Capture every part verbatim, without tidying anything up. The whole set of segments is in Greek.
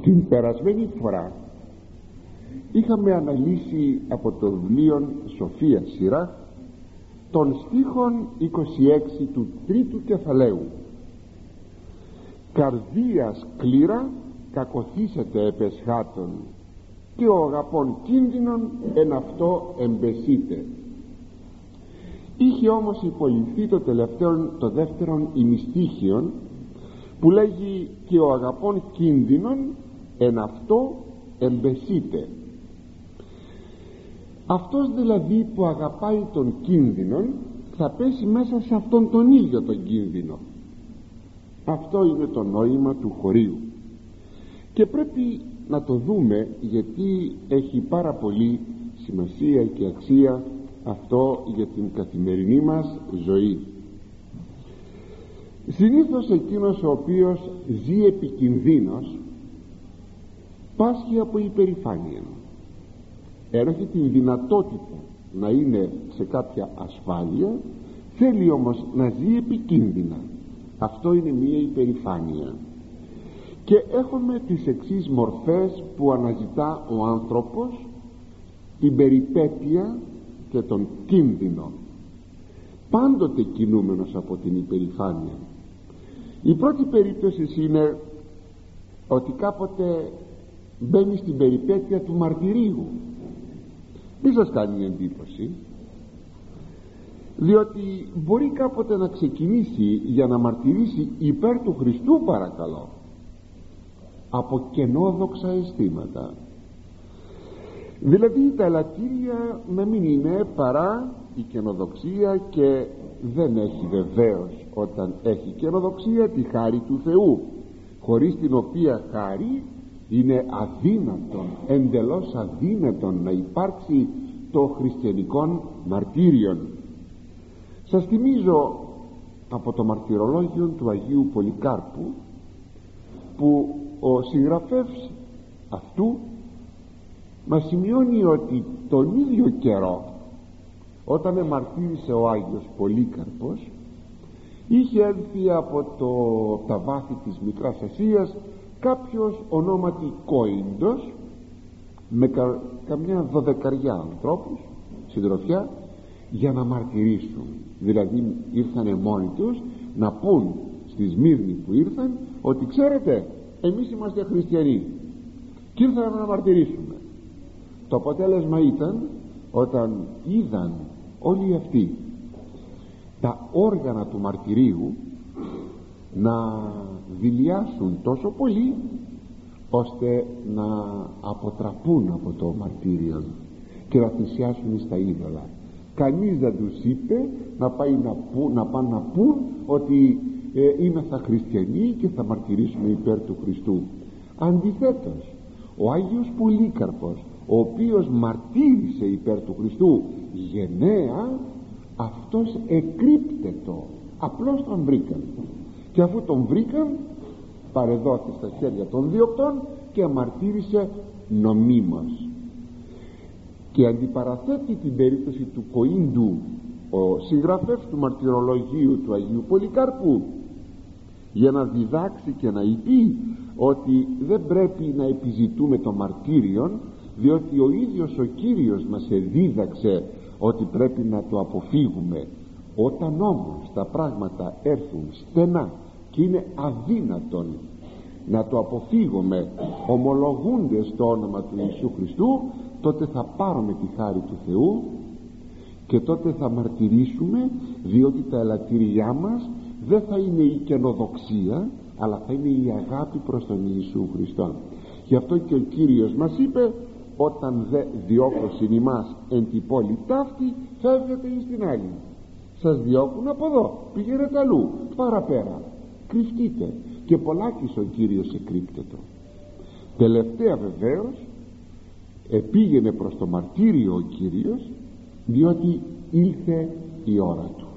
Την περασμένη φορά είχαμε αναλύσει από το βιβλίο Σοφία Σειρά των στίχων είκοσι έξι του τρίτου κεφαλαίου. Καρδία σκλήρα κακοθήσετε επεσχάτων, και ο αγαπών κίνδυνον εν αυτό εμπεσείτε. Είχε όμως υποληφθεί το τελευταίο, το δεύτερον ημιστίχιον, που λέγει και ο αγαπών κίνδυνον εν αυτό εμπεσείτε. Αυτός δηλαδή που αγαπάει τον κίνδυνον θα πέσει μέσα σε αυτόν τον ίδιο τον κίνδυνο. Αυτό είναι το νόημα του χωρίου, και πρέπει να το δούμε, γιατί έχει πάρα πολύ σημασία και αξία αυτό για την καθημερινή μας ζωή. Συνήθως εκείνος ο οποίος ζει επικινδύνος πάσχει από υπερηφάνεια, ενώ έχει την δυνατότητα να είναι σε κάποια ασφάλεια, θέλει όμως να ζει επικίνδυνα. Αυτό είναι μία υπερηφάνεια. Και έχουμε τις εξής μορφές που αναζητά ο άνθρωπος: την περιπέτεια και τον κίνδυνο, πάντοτε κινούμενος από την υπερηφάνεια. Η πρώτη περίπτωση είναι ότι κάποτε μπαίνει στην περιπέτεια του μαρτυρίου. Μη σας κάνει εντύπωση, διότι μπορεί κάποτε να ξεκινήσει για να μαρτυρήσει υπέρ του Χριστού, παρακαλώ, από κενόδοξα αισθήματα. Δηλαδή τα ελαττήρια να μην είναι παρά η κενοδοξία, και δεν έχει βεβαίως, όταν έχει κενοδοξία, τη χάρη του Θεού, χωρίς την οποία χάρη είναι αδύνατον, εντελώς αδύνατον να υπάρξει το χριστιανικό μαρτύριον. Σας θυμίζω από το μαρτυρολόγιο του Αγίου Πολυκάρπου, που ο συγγραφεύς αυτού μας σημειώνει ότι τον ίδιο καιρό, όταν εμαρτύρησε ο Άγιος Πολύκαρπος, είχε έλθει από το, τα βάθη της Μικράς Ασίας κάποιος ονόματι Κόηντος, με κα, καμιά δωδεκαριά ανθρώπους συντροφιά, για να μαρτυρήσουν. Δηλαδή ήρθανε μόνοι τους να πούν στη Σμύρνη που ήρθαν ότι ξέρετε, εμείς είμαστε χριστιανοί, και ήρθαμε να μαρτυρήσουμε. Το αποτέλεσμα ήταν, όταν είδαν όλοι αυτοί τα όργανα του μαρτυρίου να δειλιάσουν τόσο πολύ, ώστε να αποτραπούν από το μαρτύριο και να θυσιάσουν στα είδωλα. Κανείς δεν τους είπε να, πάει να, που, να πάνε να πούν ότι ε, είμαστε χριστιανοί και θα μαρτυρήσουμε υπέρ του Χριστού. Αντιθέτως, ο Άγιος Πολύκαρπος, ο οποίος μαρτύρησε υπέρ του Χριστού γενναία, αυτός εκρύπτετο, απλώς τον βρήκαν, και αφού τον βρήκαν παρεδόθη στα χέρια των διοκτών και μαρτύρησε νομίμως. Και αντιπαραθέτει την περίπτωση του Κοΐντου ο συγγραφεύς του μαρτυρολογίου του Αγίου Πολυκάρπου, για να διδάξει και να είπε ότι δεν πρέπει να επιζητούμε το μαρτύριον, διότι ο ίδιος ο Κύριος μας εδίδαξε ότι πρέπει να το αποφύγουμε. Όταν όμως τα πράγματα έρθουν στενά και είναι αδύνατον να το αποφύγουμε, ομολογούνται στο όνομα του Ιησού Χριστού, τότε θα πάρουμε τη χάρη του Θεού και τότε θα μαρτυρήσουμε, διότι τα ελαττήριά μας δεν θα είναι η κενοδοξία, αλλά θα είναι η αγάπη προς τον Ιησού Χριστό. Γι' αυτό και ο Κύριος μας είπε: όταν δε διώκωσιν ημάς εν τη πόλη ταύτη, φεύγετε εις την άλλη. Σας διώκουν από εδώ, πηγαίνετε αλλού, παραπέρα, κρυφτείτε. Και πολλάκις ο Κύριος εκρύπτετο. Τελευταία βεβαίως επήγαινε προς το μαρτύριο ο Κύριος, διότι ήλθε η ώρα του.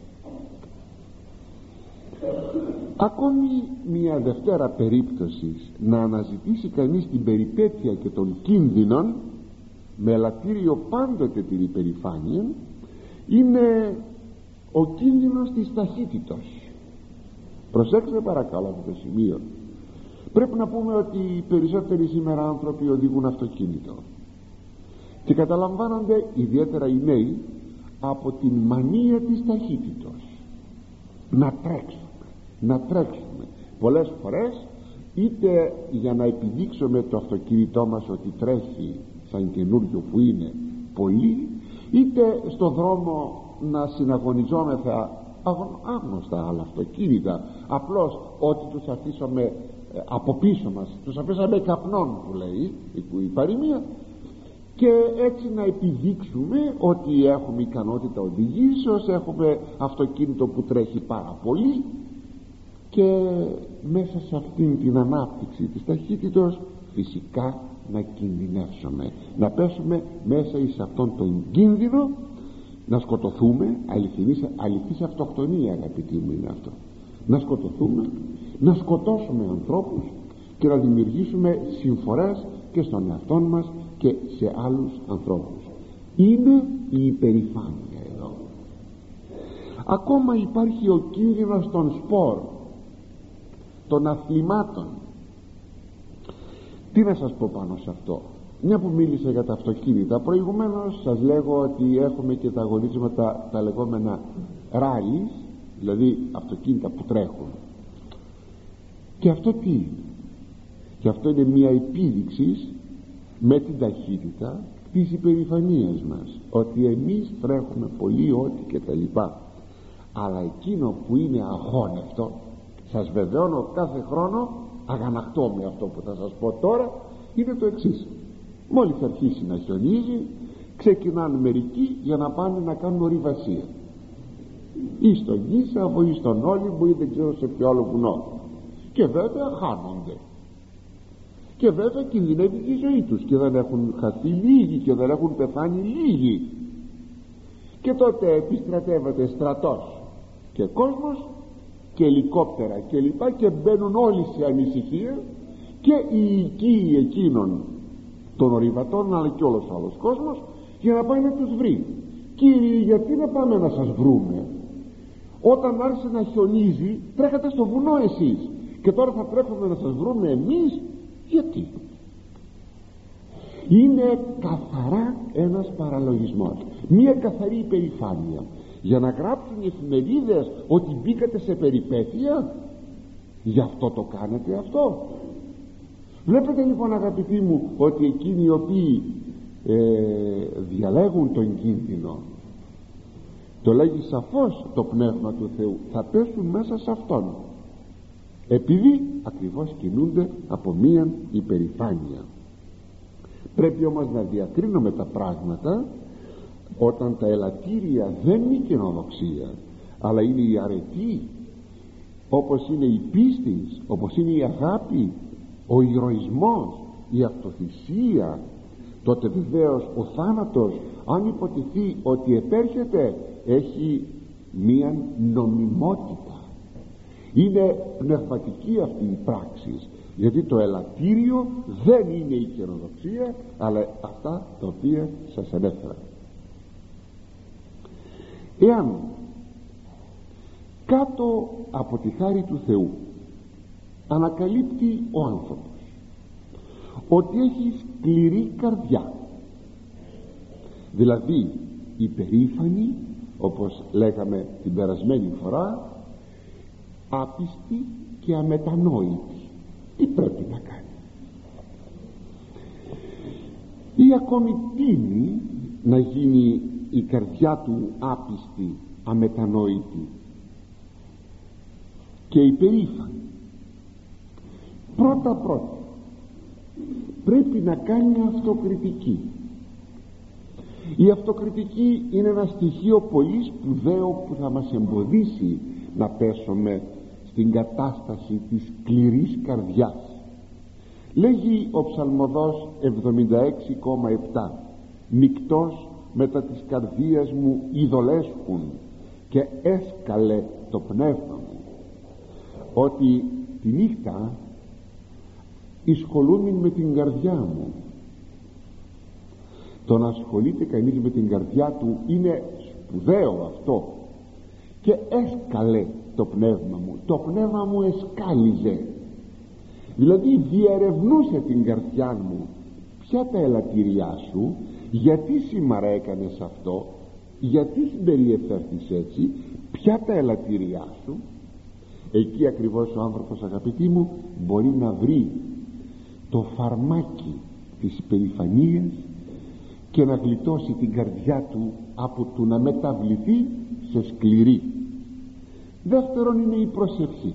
Ακόμη μια δευτέρα περίπτωση να αναζητήσει κανείς την περιπέτεια και των κίνδυνων, με ελαττήριο πάντοτε την υπερηφάνεια, είναι ο κίνδυνος της ταχύτητος. Προσέξτε παρακαλώ αυτό το σημείο. Πρέπει να πούμε ότι οι περισσότεροι σήμερα άνθρωποι οδηγούν αυτοκίνητο και καταλαμβάνονται, ιδιαίτερα οι νέοι, από την μανία της ταχύτητος. Να τρέξουμε, να τρέξουμε πολλές φορές, είτε για να επιδείξουμε το αυτοκίνητό μας ότι τρέχει σαν καινούριο που είναι πολύ, είτε στο δρόμο να συναγωνιζόμεθα άγνωστα άλλα αυτοκίνητα, απλώς ότι τους αφήσαμε από πίσω μας, τους αφήσαμε καπνών που λέει η παροιμία, και έτσι να επιδείξουμε ότι έχουμε ικανότητα οδηγήσεως, έχουμε αυτοκίνητο που τρέχει πάρα πολύ, και μέσα σε αυτήν την ανάπτυξη της ταχύτητος φυσικά να κινδυνεύσουμε, να πέσουμε μέσα εις αυτόν τον κίνδυνο, να σκοτωθούμε. Αληθινής, αληθής αυτοκτονία, αγαπητοί μου, είναι αυτό. Να σκοτωθούμε, να σκοτώσουμε ανθρώπους και να δημιουργήσουμε συμφορές και στον εαυτό μας και σε άλλους ανθρώπους. Είναι η υπερηφάνεια εδώ. Ακόμα υπάρχει ο κίνδυνος των σπορ, των αθλημάτων. Τι να σας πω πάνω σε αυτό? Μια που μίλησα για τα αυτοκίνητα, προηγουμένως σας λέγω ότι έχουμε και τα αγωνίσματα, τα λεγόμενα ράλις, δηλαδή αυτοκίνητα που τρέχουν. Και αυτό τι είναι? Και αυτό είναι μια επίδειξη με την ταχύτητα της υπερηφανίας μας, ότι εμείς τρέχουμε πολύ, ό,τι και τα λοιπά. Αλλά εκείνο που είναι αγώνευτο, σας βεβαιώνω, κάθε χρόνο αγανακτώ με αυτό που θα σας πω τώρα, είναι το εξής. Μόλις αρχίσει να χιονίζει, ξεκινάνε μερικοί για να πάνε να κάνουν ορειβασία, ή στον Γίσαβο ή στον Όλυμπο ή δεν ξέρω σε ποιο άλλο βουνό, και βέβαια χάνονται, και βέβαια κινδυνεύει η ζωή τους, και δεν έχουν χαθεί λίγοι και δεν έχουν πεθάνει λίγοι, και τότε επιστρατεύεται στρατός και κόσμος και ελικόπτερα και λοιπά, και μπαίνουν όλοι σε ανησυχία, και οι οικοί εκείνων των ορειβατών αλλά και όλος ο άλλος κόσμος, για να πάει να τους βρει. Κύριοι, γιατί να πάμε να σας βρούμε? Όταν άρχισε να χιονίζει τρέχατε στο βουνό εσείς, και τώρα θα τρέχουμε να σας βρούμε εμείς? Γιατί? Είναι καθαρά ένας παραλογισμός, μία καθαρή υπερηφάνεια, για να γράψουν οι εφημερίδες ότι μπήκατε σε περιπέτεια. Γι' αυτό το κάνετε αυτό. Βλέπετε λοιπόν, αγαπητοί μου, ότι εκείνοι οι οποίοι ε, διαλέγουν τον κίνδυνο, το λέγει σαφώς το Πνεύμα του Θεού, θα πέσουν μέσα σε αυτόν, επειδή ακριβώς κινούνται από μία υπερηφάνεια. Πρέπει όμως να διακρίνουμε τα πράγματα, όταν τα ελαττήρια δεν είναι η καινοδοξία, αλλά είναι η αρετή, όπως είναι η πίστη, όπως είναι η αγάπη, ο ηρωισμός, η αυτοθυσία, τότε βεβαίως ο θάνατος, αν υποτιθεί ότι επέρχεται, έχει μία νομιμότητα. Είναι πνευματική αυτή η πράξη, γιατί το ελαττήριο δεν είναι η καινοδοξία, αλλά αυτά τα οποία σας ανέφερα. Εάν κάτω από τη χάρη του Θεού ανακαλύπτει ο άνθρωπος ότι έχει σκληρή καρδιά, δηλαδή υπερήφανη, όπως λέγαμε την περασμένη φορά, άπιστη και αμετανόητη, τι πρέπει να κάνει? Ή ακόμη τίνει να γίνει η καρδιά του άπιστη, αμετανόητη και υπερήφανη? Πρώτα πρώτα πρέπει να κάνει αυτοκριτική. Η αυτοκριτική είναι ένα στοιχείο πολύ σπουδαίο που θα μας εμποδίσει να πέσουμε στην κατάσταση της σκληρής καρδιάς. Λέγει ο ψαλμοδός εβδομήντα έξι κόμμα επτά: «Νυκτός μετά της καρδίας μου ειδωλέσχουν και έσκαλε το πνεύμα μου». Ότι τη νύχτα εισχολούμαι με την καρδιά μου. Το να ασχολείται κανείς με την καρδιά του είναι σπουδαίο αυτό. Και έσκαλε το πνεύμα μου, το πνεύμα μου εσκάλιζε. Δηλαδή διερευνούσε την καρδιά μου, ποια τα ελαττήριά σου, γιατί σήμερα έκανες αυτό, γιατί συμπεριεφέρθης έτσι, ποια τα ελαττήριά σου. Εκεί ακριβώς ο άνθρωπος, αγαπητοί μου, μπορεί να βρει το φαρμάκι της υπερηφανίας και να γλιτώσει την καρδιά του από το να μεταβληθεί σε σκληρή. Δεύτερον είναι η προσευχή.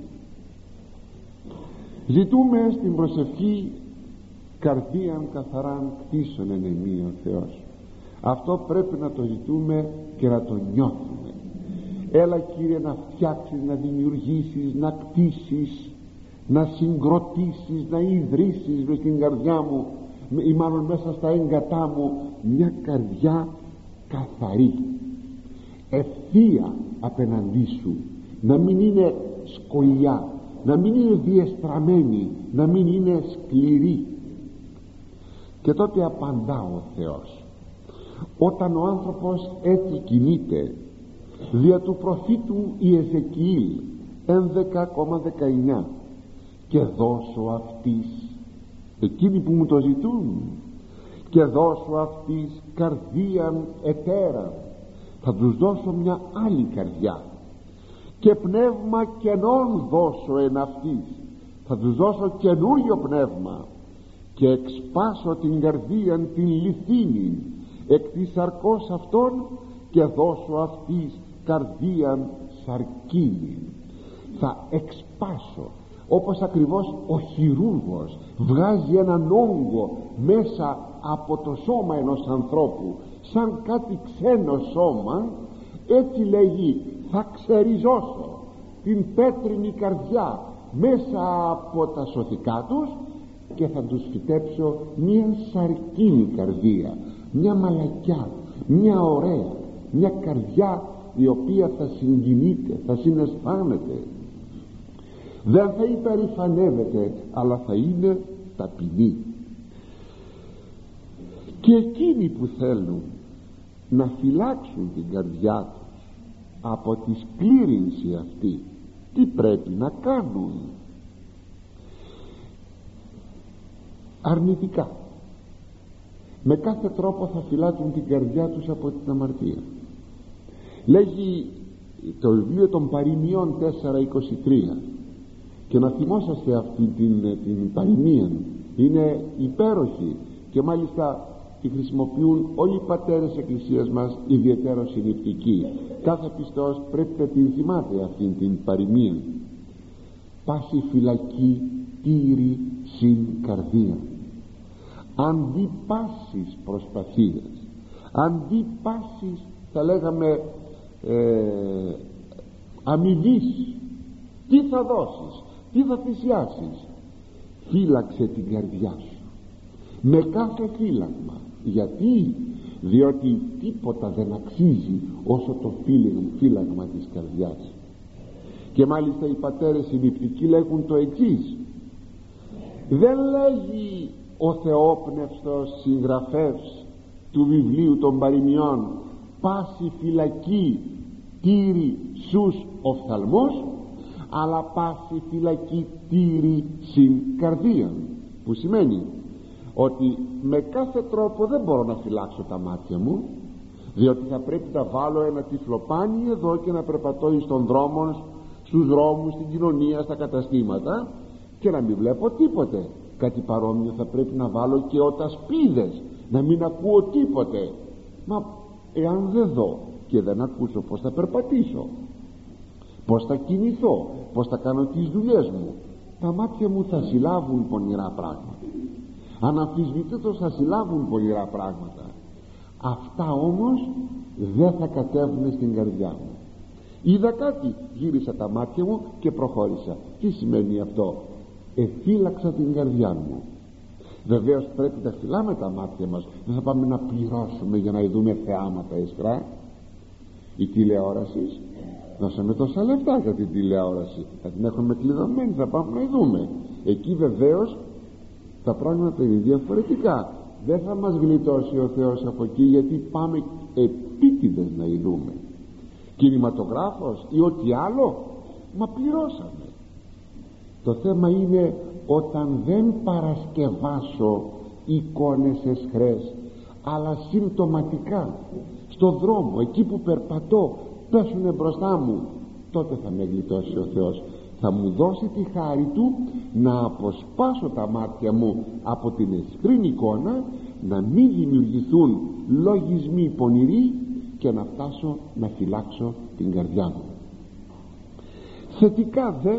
Ζητούμε στην προσευχή καρδίαν καθαράν κτίσον εν εμεί ο Θεός. Αυτό πρέπει να το ζητούμε και να το νιώθουμε. Έλα Κύριε να φτιάξεις, να δημιουργήσεις, να κτίσεις, να συγκροτήσεις, να ιδρύσεις μες στην καρδιά μου ή μάλλον μέσα στα έγκατά μου μια καρδιά καθαρή, ευθεία απέναντί σου, να μην είναι σκολιά, να μην είναι διεστραμμένη, να μην είναι σκληρή. Και τότε απαντά ο Θεός. Όταν ο άνθρωπος έτσι κινείται, δια του προφήτου Ιεζεκιήλ έντεκα δεκαεννιά, και δώσω αυτής, εκείνοι που μου το ζητούν, και δώσω αυτής καρδίαν ετέρα, θα τους δώσω μια άλλη καρδιά, και πνεύμα καινών δώσω εν αυτής, θα τους δώσω καινούριο πνεύμα, και εξπάσω την καρδίαν την λιθίνη εκ της σαρκός αυτών, και δώσω αυτής καρδίαν σαρκίνη. Θα εξπάσω, όπως ακριβώς ο χειρούργος βγάζει έναν όγκο μέσα από το σώμα ενός ανθρώπου σαν κάτι ξένο σώμα, έτσι λέγει, θα ξεριζώσω την πέτρινη καρδιά μέσα από τα σωθικά τους και θα τους φυτέψω μια σαρκίνη καρδία, μια μαλακιά, μια ωραία, μια καρδιά η οποία θα συγκινείται, θα συναισθάνεται, δεν θα υπερηφανεύεται, αλλά θα είναι ταπεινή. Και εκείνοι που θέλουν να φυλάξουν την καρδιά τους από τη σκλήρυνση αυτή, τι πρέπει να κάνουν? Αρνητικά, με κάθε τρόπο θα φυλάξουν την καρδιά τους από την αμαρτία. Λέγει το βιβλίο των Παροιμιών τέσσερα είκοσι τρία, και να θυμόσαστε αυτή την, την παροιμία, είναι υπέροχη και μάλιστα τη χρησιμοποιούν όλοι οι πατέρες εκκλησίας μας, ιδιαιτέρως οι νηπτικοί. Κάθε πιστός πρέπει να την θυμάται αυτή την παροιμία. Πάση φυλακή τήρη συν καρδία, αντί πάσης προσπαθίας, αντί πάσης θα λέγαμε ε, αμοιβής, τι θα δώσεις, τι θα θυσιάσεις, φύλαξε την καρδιά σου με κάθε φύλαγμα. Γιατί? Διότι τίποτα δεν αξίζει όσο το φύλαγμα της καρδιάς. Και μάλιστα οι πατέρες οι νηπτικοί λέγουν το εξής, δεν λέγει ο θεόπνευστος συγγραφεύς του βιβλίου των Παροιμιών πάση φυλακή τήρη σους οφθαλμούς, αλλά πάση φυλακή τήρη συν καρδίαν, που σημαίνει ότι με κάθε τρόπο δεν μπορώ να φυλάξω τα μάτια μου, διότι θα πρέπει να βάλω ένα τυφλοπάνι εδώ και να περπατώ εις των δρόμων, στους δρόμους, στην κοινωνία, στα καταστήματα, και να μην βλέπω τίποτε. Κάτι παρόμοιο θα πρέπει να βάλω και οτασπίδες, να μην ακούω τίποτε. Μα εάν δεν δω και δεν ακούσω, πώς θα περπατήσω, πώς θα κινηθώ, πώς θα κάνω τις δουλειές μου? Τα μάτια μου θα συλλάβουν πονηρά πράγματα, αναμφισβητήτως θα συλλάβουν πονηρά πράγματα. Αυτά όμως δεν θα κατέβουν στην καρδιά μου. Είδα κάτι, γύρισα τα μάτια μου και προχώρησα. Τι σημαίνει αυτό? Εφύλαξα την καρδιά μου. Βεβαίως πρέπει να φυλάμε τα μάτια μας, δεν θα πάμε να πληρώσουμε για να δούμε θεάματα εσχρά. Η τηλεόραση, δώσαμε τόσα λεφτά για την τηλεόραση, θα την έχουμε κλειδωμένη, θα πάμε να δούμε. Εκεί βεβαίως τα πράγματα είναι διαφορετικά, δεν θα μας γλιτώσει ο Θεός από εκεί, γιατί πάμε επίτηδες να ειδούμε. Κινηματογράφος ή ό,τι άλλο, μα πληρώσαμε. Το θέμα είναι όταν δεν παρασκευάσω εικόνες εσχρές, αλλά συμπτωματικά στο δρόμο, εκεί που περπατώ, πέσουνε μπροστά μου, τότε θα με γλιτώσει ο Θεός. Θα μου δώσει τη χάρη Του να αποσπάσω τα μάτια μου από την εσχρή εικόνα, να μην δημιουργηθούν λογισμοί πονηροί και να φτάσω να φυλάξω την καρδιά μου. Θετικά δε,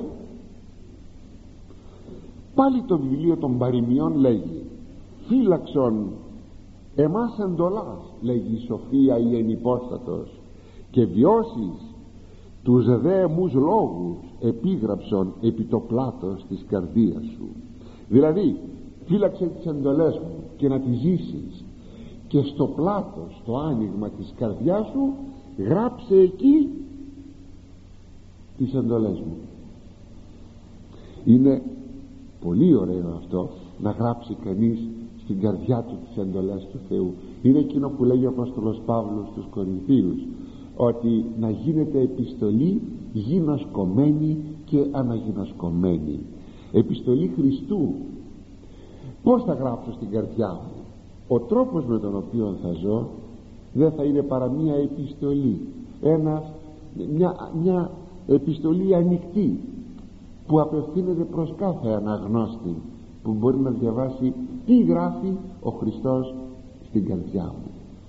πάλι το βιβλίο των παροιμιών λέγει: φύλαξον εμάς εντολάς, λέγει η σοφία η ενυπόστατος, και βιώσεις τους δαίμους λόγους επίγραψον επί το πλάτος της καρδίας σου. Δηλαδή φύλαξε τις εντολές μου και να τις ζήσεις, και στο πλάτος, στο άνοιγμα της καρδιάς σου, γράψε εκεί τις εντολές μου. Είναι πολύ ωραίο αυτό, να γράψει κανείς στην καρδιά του τις εντολές του Θεού. Είναι εκείνο που λέγει ο Απόστολος Παύλος στους Κορινθίους, ότι να γίνεται επιστολή γινωσκωμένη και αναγινωσκωμένη, επιστολή Χριστού. Πώς θα γράψω στην καρδιά μου? Ο τρόπος με τον οποίο θα ζω δεν θα είναι παρά μια επιστολή, ένα, μια, μια επιστολή ανοιχτή, που απευθύνεται προς κάθε αναγνώστη που μπορεί να διαβάσει τι γράφει ο Χριστός στην καρδιά μου.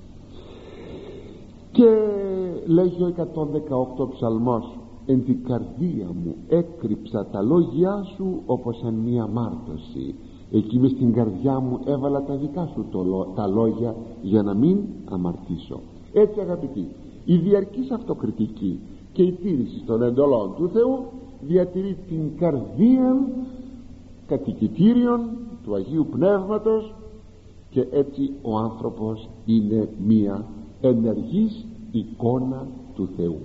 Και λέγει ο εκατόν δεκαοκτώ ψαλμός: εν την καρδία μου έκρυψα τα λόγια σου όπως εν μία μάρτωση. Εκεί μες στην καρδιά μου έβαλα τα δικά σου το, τα λόγια, για να μην αμαρτήσω. Έτσι, αγαπητοί, η διαρκής αυτοκριτική και η τήρηση των εντολών του Θεού διατηρεί την καρδία κατοικητήριον του Αγίου Πνεύματος, και έτσι ο άνθρωπος είναι μία ενεργής εικόνα του Θεού.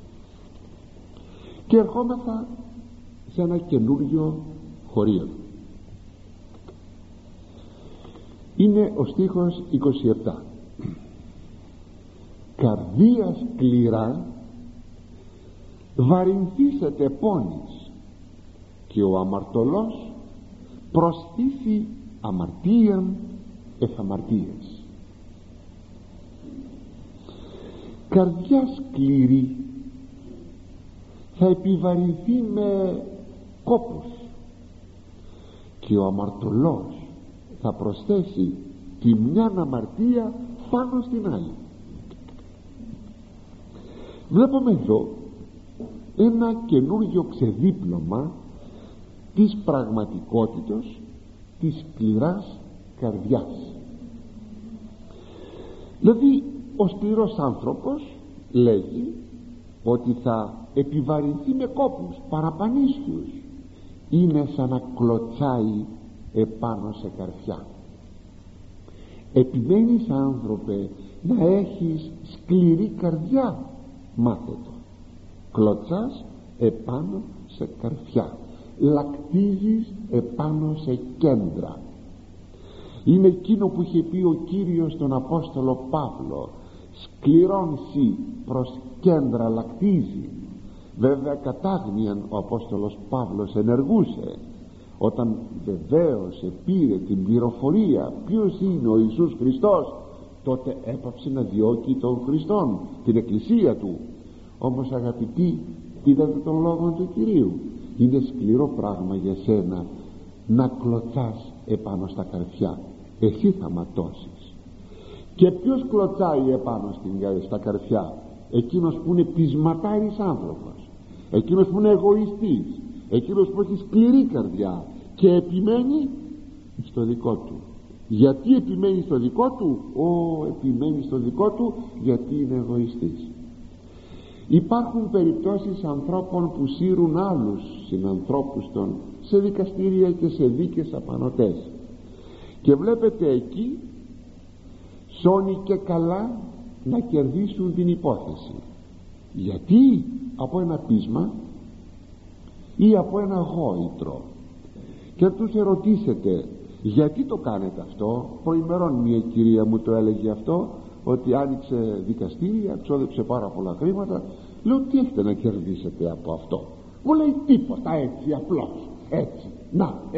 Και ερχόμεθα σε ένα καινούριο χωρίο. Είναι ο στίχος είκοσι επτά: καρδία σκληρά βαρυνθήσεται πόνης, και ο αμαρτωλός προστίθει αμαρτίαν εφ' αμαρτίας. Καρδιά σκληρή θα επιβαρυνθεί με κόπους, και ο αμαρτωλός θα προσθέσει τη μια αμαρτία πάνω στην άλλη. Βλέπουμε εδώ ένα καινούργιο ξεδίπλωμα της πραγματικότητος της σκληράς καρδιάς. Δηλαδή ο σκληρός άνθρωπος, λέγει, ότι θα επιβαρυνθεί με κόπους παραπανίσιους. Είναι σαν να κλωτσάει επάνω σε καρφιά. Επιμένεις, άνθρωπε, να έχεις σκληρή καρδιά? μάθε το. Κλωτσάς επάνω σε καρφιά, λακτίζεις επάνω σε κέντρα. Είναι εκείνο που είχε πει ο Κύριος στον Απόστολο Παύλο: σκληρών σοι προς κέντρα λακτίζει. Βέβαια κατάγνιαν ο Απόστολος Παύλος ενεργούσε, όταν βεβαίως πήρε την πληροφορία ποιος είναι ο Ιησούς Χριστός, τότε έπαψε να διώκει τον Χριστόν, την εκκλησία του. Όμως, αγαπητοί, είδατε τον λόγο του Κυρίου. Είναι σκληρό πράγμα για σένα να κλωτσάς επάνω στα καρφιά. Εσύ θα ματώσεις. Και ποιος κλωτσάει επάνω στην, στα καρφιά? Εκείνος που είναι πεισματάρης άνθρωπος, εκείνος που είναι εγωιστής, εκείνος που έχει σκληρή καρδιά και επιμένει στο δικό του. Γιατί επιμένει στο δικό του? Ω, επιμένει στο δικό του γιατί είναι εγωιστής. Υπάρχουν περιπτώσεις ανθρώπων που σύρουν άλλους συνανθρώπους των σε δικαστήρια και σε δίκες απανωτές, και βλέπετε εκεί σώνει και καλά να κερδίσουν την υπόθεση. Γιατί? Από ένα πείσμα ή από ένα γόητρο. Και αν τους ερωτήσετε γιατί το κάνετε αυτό, προημερών μια κυρία μου το έλεγε αυτό, ότι άνοιξε δικαστήρια, ξόδεψε πάρα πολλά χρήματα. Λέω, τι έχετε να κερδίσετε από αυτό? Μου λέει, τίποτα, έτσι απλώς, έτσι, να, έτσι.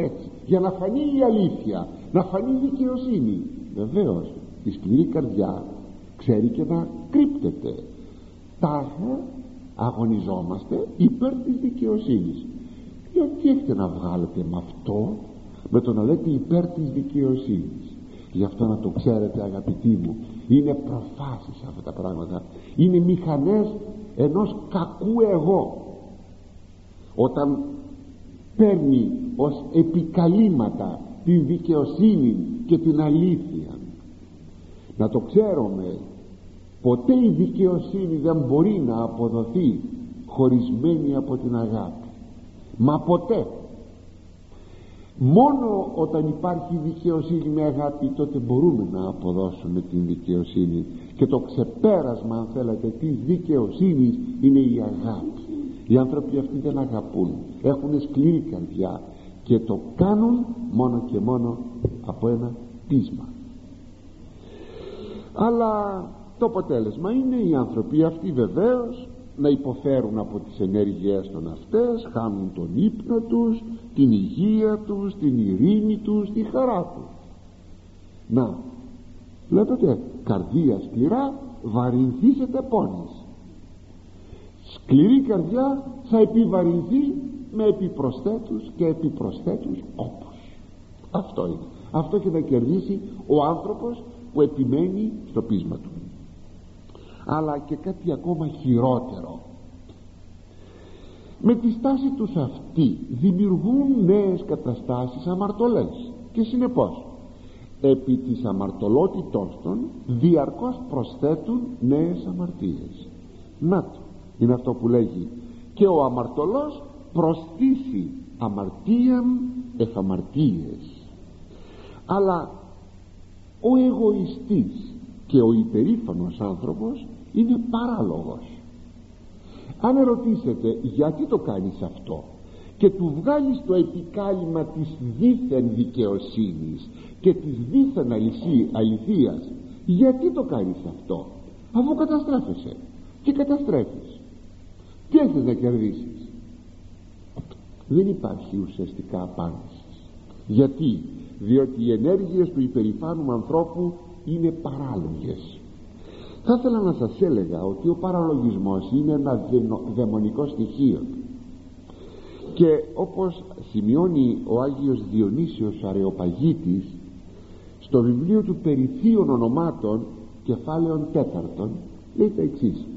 για να φανεί η αλήθεια, να φανεί η δικαιοσύνη. Βεβαίως η σκληρή καρδιά ξέρει και να κρύπτεται. Τάχα αγωνιζόμαστε υπέρ της δικαιοσύνης. Γιατί έχετε να βγάλετε με αυτό, με το να λέτε υπέρ της δικαιοσύνης? Γι' αυτό να το ξέρετε, αγαπητοί μου, είναι προφάσεις αυτά τα πράγματα, είναι μηχανές ενός κακού εγώ, όταν παίρνει ως επικαλύματα την δικαιοσύνη και την αλήθεια. Να το ξέρουμε, ποτέ η δικαιοσύνη δεν μπορεί να αποδοθεί χωρισμένη από την αγάπη, μα ποτέ. Μόνο όταν υπάρχει δικαιοσύνη με αγάπη, τότε μπορούμε να αποδώσουμε την δικαιοσύνη. Και το ξεπέρασμα, αν θέλετε, της δικαιοσύνης είναι η αγάπη. Οι άνθρωποι αυτοί δεν αγαπούν, έχουν σκληρή καρδιά και το κάνουν μόνο και μόνο από ένα πείσμα. Αλλά το αποτέλεσμα είναι οι άνθρωποι αυτοί βεβαίως να υποφέρουν από τις ενέργειές των αυτές, χάνουν τον ύπνο τους, την υγεία τους, την ειρήνη τους, τη χαρά τους. Να, βλέπετε, καρδία σκληρά βαρυνθήσετε πόνης. Σκληρή καρδιά θα επιβαρυνθεί με επιπροσθέτους και επιπροσθέτους κόπους. Αυτό είναι. Αυτό και να κερδίσει ο άνθρωπος που επιμένει στο πείσμα του. Αλλά και κάτι ακόμα χειρότερο, με τη στάση τους αυτή δημιουργούν νέες καταστάσεις, αμαρτωλές, και συνεπώς επί της αμαρτωλότητός των διαρκώς προσθέτουν νέες αμαρτίες. Να το, είναι αυτό που λέγει, και ο αμαρτωλός προσθήσει αμαρτίαν εφ' αμαρτίες. Αλλά ο εγωιστής και ο υπερήφανος άνθρωπος είναι παράλογος. Αν ερωτήσετε γιατί το κάνεις αυτό και του βγάλεις το επικάλυμα της δίθεν δικαιοσύνης και της δίθεν αληθείας, γιατί το κάνεις αυτό, αφού καταστρέφεσαι και καταστρέφεις, τι έχεις να κερδίσεις? Δεν υπάρχει ουσιαστικά απάντηση. Γιατί? Διότι οι ενέργειες του υπερηφάνου ανθρώπου είναι παράλογες. Θα ήθελα να σας έλεγα ότι ο παραλογισμός είναι ένα δαιμονικό στοιχείο, και όπως σημειώνει ο Άγιος Διονύσιος Αρεοπαγίτης στο βιβλίο του περί θείων ονομάτων, κεφάλαιον τέταρτον, λέει τα εξής: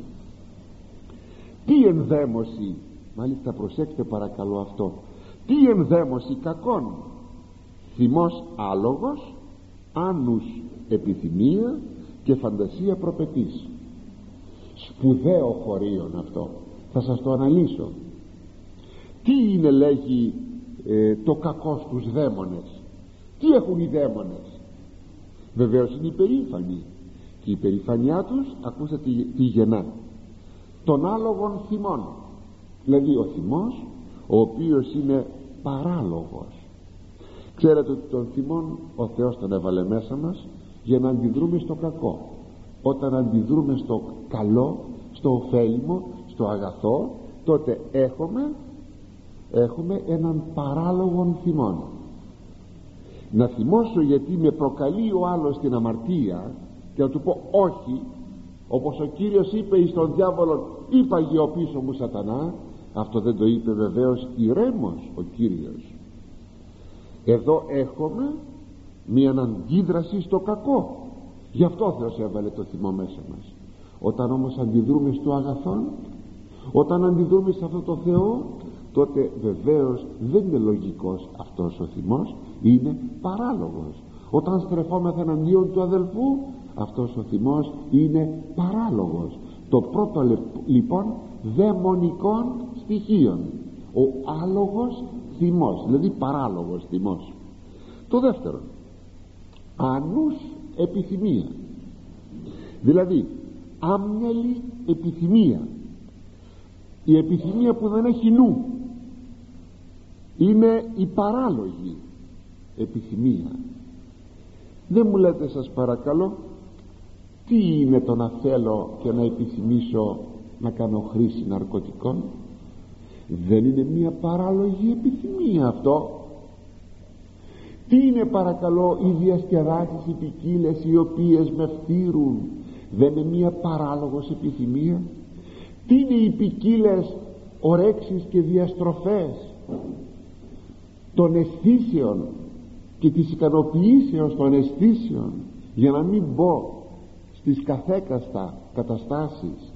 τι ενδαίμωση, μάλιστα προσέξτε παρακαλώ αυτό, τι ενδαίμωση κακών, θυμός άλογος, άνους επιθυμία και φαντασία προπετής. Σπουδαίο χωρίον αυτό, θα σας το αναλύσω. Τι είναι, λέγει, ε, το κακό στους δαίμονες? Τι έχουν οι δαίμονες? Βεβαίως είναι υπερήφανοι, και η υπερηφανιά τους, ακούστε τι, τι γεννά, των άλογων θυμών. Δηλαδή ο θυμός, ο οποίος είναι παράλογος. Ξέρετε ότι τον θυμόν ο Θεός τον έβαλε μέσα μας για να αντιδρούμε στο κακό. Όταν αντιδρούμε στο καλό, στο ωφέλιμο, στο αγαθό, τότε έχουμε έχουμε έναν παράλογον θυμόν. Να θυμώσω γιατί με προκαλεί ο άλλος την αμαρτία και να του πω όχι, όπως ο Κύριος είπε εις τον διάβολο, είπαγε ο πίσω μου Σατανά. Αυτό δεν το είπε βεβαίως ηρέμος ο Κύριος. Εδώ έχουμε μια αντίδραση στο κακό. Γι' αυτό ο Θεός έβαλε το θυμό μέσα μας. Όταν όμως αντιδρούμε στο αγαθόν, όταν αντιδρούμε σε αυτό το Θεό, τότε βεβαίως δεν είναι λογικός αυτός ο θυμός, είναι παράλογος. Όταν στρεφόμεθα εναντίον του αδελφού, αυτός ο θυμός είναι παράλογος. Το πρώτο λοιπόν δαιμονικών στοιχείων, ο άλογος θυμός, δηλαδή παράλογος θυμός. Το δεύτερο, ανούς επιθυμία, δηλαδή άμυαλη επιθυμία. Η επιθυμία που δεν έχει νου είναι η παράλογη επιθυμία. Δεν μου λέτε σας παρακαλώ, τι είναι το να θέλω και να επιθυμήσω να κάνω χρήση ναρκωτικών? Δεν είναι μια παράλογη επιθυμία αυτό? Τι είναι παρακαλώ οι διασκεδάσεις οι ποικίλες οι οποίες με φθείρουν? Δεν είναι μία παράλογος επιθυμία? Τι είναι οι ποικίλες ορέξεις και διαστροφές των αισθήσεων και της ικανοποιήσεως των αισθήσεων, για να μην μπω στις καθέκαστα καταστάσεις?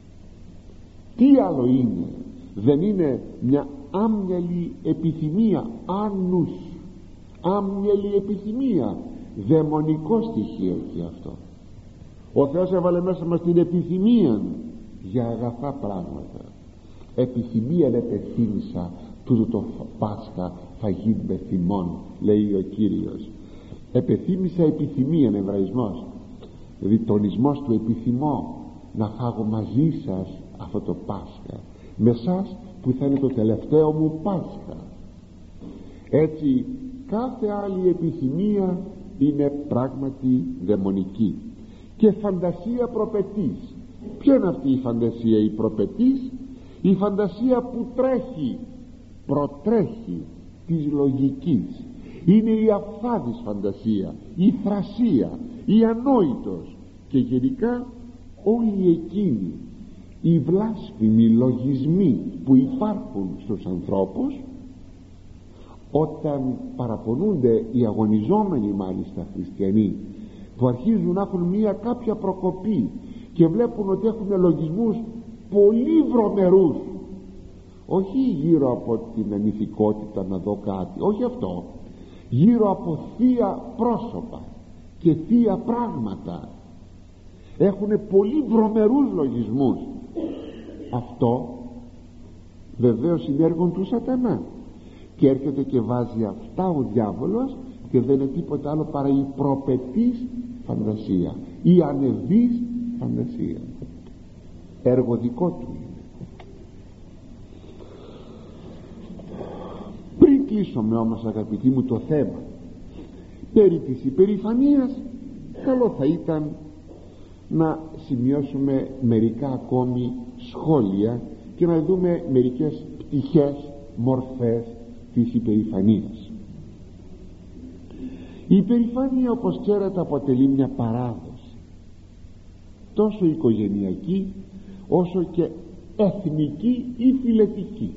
Τι άλλο είναι? Δεν είναι μια άμυαλη επιθυμία, άνους, άμυαλη επιθυμία, δαιμονικό στοιχείο και αυτό? Ο Θεός έβαλε μέσα μας την επιθυμία για αγαθά πράγματα. Επιθυμία επεθύμησα τούτο το Πάσχα φαγήν με θυμών, λέει ο Κύριος. Επεθύμησα επιθυμία, εβραϊσμός, δηλαδή τονισμός του επιθυμώ να φάγω μαζί σας αυτό το Πάσχα, με σας που θα είναι το τελευταίο μου Πάσχα. Έτσι κάθε άλλη επιθυμία είναι πράγματι δαιμονική και φαντασία προπετής. Ποια είναι αυτή η φαντασία η προπετής? Η φαντασία που τρέχει, προτρέχει της λογικής. Είναι η αφθάδης φαντασία, η θρασία, η ανόητος και γενικά όλοι εκείνοι οι βλάσφημοι λογισμοί που υπάρχουν στους ανθρώπους, όταν παραπονούνται οι αγωνιζόμενοι μάλιστα χριστιανοί, που αρχίζουν να έχουν μία κάποια προκοπή και βλέπουν ότι έχουν λογισμούς πολύ βρωμερούς, όχι γύρω από την ανηθικότητα να δω κάτι, όχι αυτό, γύρω από θεία πρόσωπα και θεία πράγματα, έχουν πολύ βρωμερούς λογισμούς. Αυτό βεβαίως είναι έργο του σατανά και έρχεται και βάζει αυτά ο διάβολος, και δεν είναι τίποτα άλλο παρά η προπετής φαντασία, η ανεβής φαντασία, έργο δικό του είναι. Πριν κλείσουμε όμως, αγαπητοί μου, το θέμα περί της υπερηφανίας, καλό θα ήταν να σημειώσουμε μερικά ακόμη σχόλια και να δούμε μερικές πτυχές, μορφές της υπερηφανίας. Η υπερηφάνεια, όπως ξέρετε, αποτελεί μια παράδοση, τόσο οικογενειακή όσο και εθνική ή φιλετική.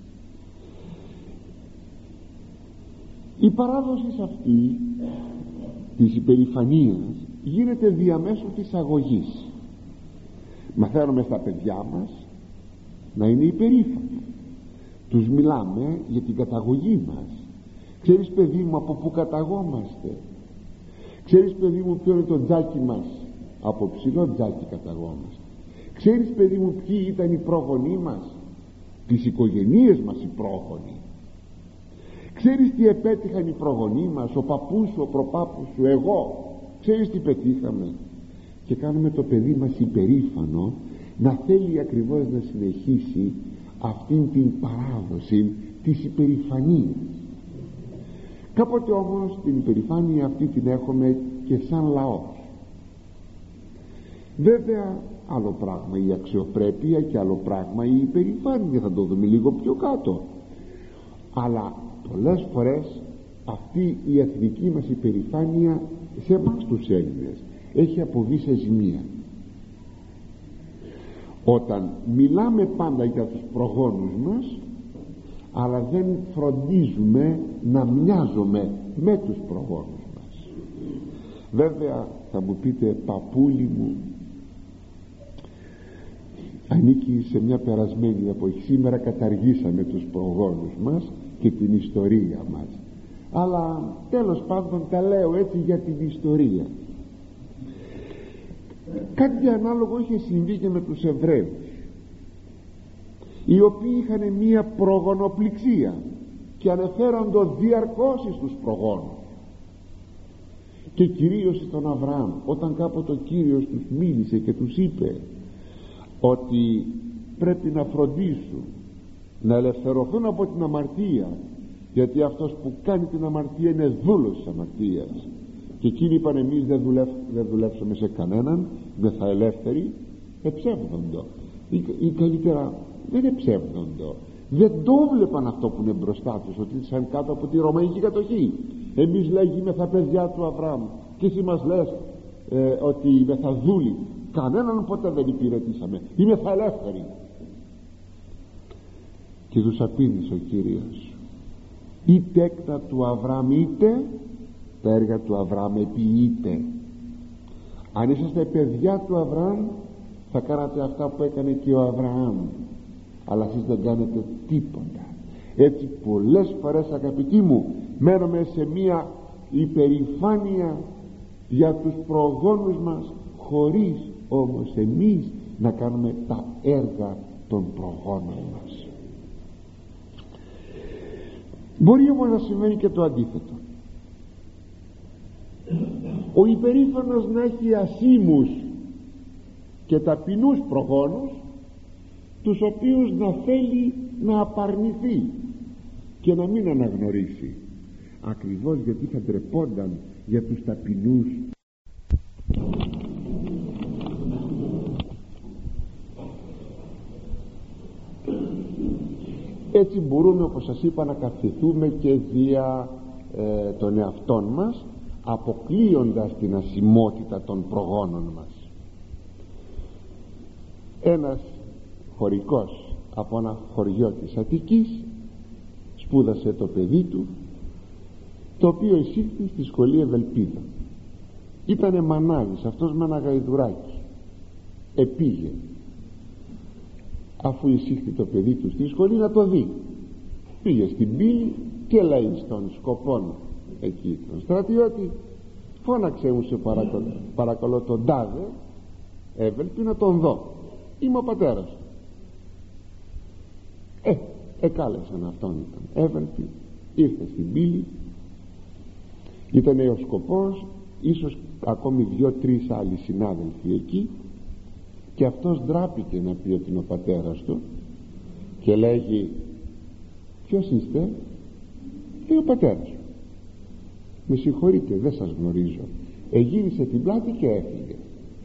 Η παράδοση αυτή της υπερηφανίας γίνεται διαμέσου της αγωγής. Μαθαίνουμε στα παιδιά μας να είναι υπερήφανοι, τους μιλάμε για την καταγωγή μας. Ξέρεις, παιδί μου, από πού καταγόμαστε? Ξέρεις, παιδί μου, ποιο είναι το τζάκι μας? Από ψηλό τζάκι καταγόμαστε. Ξέρεις, παιδί μου, ποιοι ήταν οι πρόγονοί μας? Τις οικογενείες μας οι πρόγονοι. Ξέρεις τι επέτυχαν οι προγονείς μας, ο παππούς σου, ο προπάππους σου, εγώ? Ξέρεις τι πετύχαμε? Και κάνουμε το παιδί μας υπερήφανο, να θέλει ακριβώς να συνεχίσει αυτήν την παράδοση της υπερηφανίας. Κάποτε όμως την υπερηφάνεια αυτή την έχουμε και σαν λαός. Βέβαια άλλο πράγμα η αξιοπρέπεια και άλλο πράγμα η υπερηφάνεια, θα το δούμε λίγο πιο κάτω. Αλλά πολλές φορές αυτή η εθνική μας υπερηφάνεια σε εμάς τους Έλληνες έχει αποβεί σε ζημία. Όταν μιλάμε πάντα για τους προγόνους μας, αλλά δεν φροντίζουμε να μοιάζουμε με τους προγόνους μας. Βέβαια θα μου πείτε, παππούλη μου, ανήκει σε μια περασμένη εποχή. Σήμερα καταργήσαμε τους προγόνους μας και την ιστορία μας, αλλά τέλος πάντων τα λέω έτσι για την ιστορία. Κάτι ανάλογο είχε συμβεί και με τους Εβραίους, οι οποίοι είχαν μία προγονοπληξία και ανεφέροντο διαρκώς στους προγόνους, και κυρίως στον Αβραάμ. Όταν κάποτε ο Κύριος τους μίλησε και τους είπε ότι πρέπει να φροντίσουν να ελευθερωθούν από την αμαρτία, γιατί αυτός που κάνει την αμαρτία είναι δούλος της αμαρτίας, και εκείνοι είπαν, εμείς δεν, δουλευ, δεν δουλεύσουμε σε κανέναν, δεν θα ελεύθεροι, εψεύδοντο, ή, ή καλύτερα δεν εψεύδοντο, δεν το βλέπαν αυτό που είναι μπροστά τους, ότι ήταν κάτω από τη Ρωμαϊκή κατοχή. Εμείς λέγει είμαι θα παιδιά του Αβραάμ και εσύ μας λες ε, ότι είμαι θα δούλοι. Κανέναν ποτέ δεν υπηρετήσαμε, είμαι θα ελεύθεροι. Και τους απείλησε ο Κύριος, είτε έκτα του Αβραάμ είτε τα έργα του Αβραάμ επιείτε. Αν είσαστε παιδιά του Αβραάμ θα κάνατε αυτά που έκανε και ο Αβραάμ, αλλά εσείς δεν κάνετε τίποτα. Έτσι πολλές φορές, αγαπητοί μου, μένουμε σε μία υπερηφάνεια για τους προγόνους μας, χωρίς όμως εμείς να κάνουμε τα έργα των προγόνων μας. Μπορεί όμως να σημαίνει και το αντίθετο. Ο υπερήφανος να έχει ασήμους και ταπεινούς προγόνους, τους οποίους να θέλει να απαρνηθεί και να μην αναγνωρίσει, ακριβώς γιατί θα ντρεπόνταν για τους ταπεινούς. Έτσι μπορούμε, όπως σας είπα, να καυθηθούμε και δια ε, των εαυτών μας, αποκλείοντας την ασημότητα των προγόνων μας. Ένας χωρικός από ένα χωριό της Αττικής σπούδασε το παιδί του, το οποίο εισήχθη στη σχολή Ευελπίδων. Ήτανε μανάβης αυτός με ένα γαϊδουράκι. Επήγε, αφού εισήχθη το παιδί του στη σχολή, να το δει. Πήγε στην πύλη και λέει στον σκοπόν εκεί τον στρατιώτη, φώναξε μου σε παρακαλώ, παρακαλώ τον τάδε Εύελπη να τον δω, είμαι ο πατέρας του. Ε, εκάλεσαν αυτόν τον Εύελπη, ήρθε στην πύλη, ήταν ο σκοπός, ίσως ακόμη δυο-τρεις άλλοι συνάδελφοι εκεί, και αυτός ντράπηκε να πει ότι είναι ο πατέρας του και λέγει, ποιος είστε? Είναι ο πατέρας σου. Με συγχωρείτε, δεν σας γνωρίζω. Εγύρισε την πλάτη και έφυγε.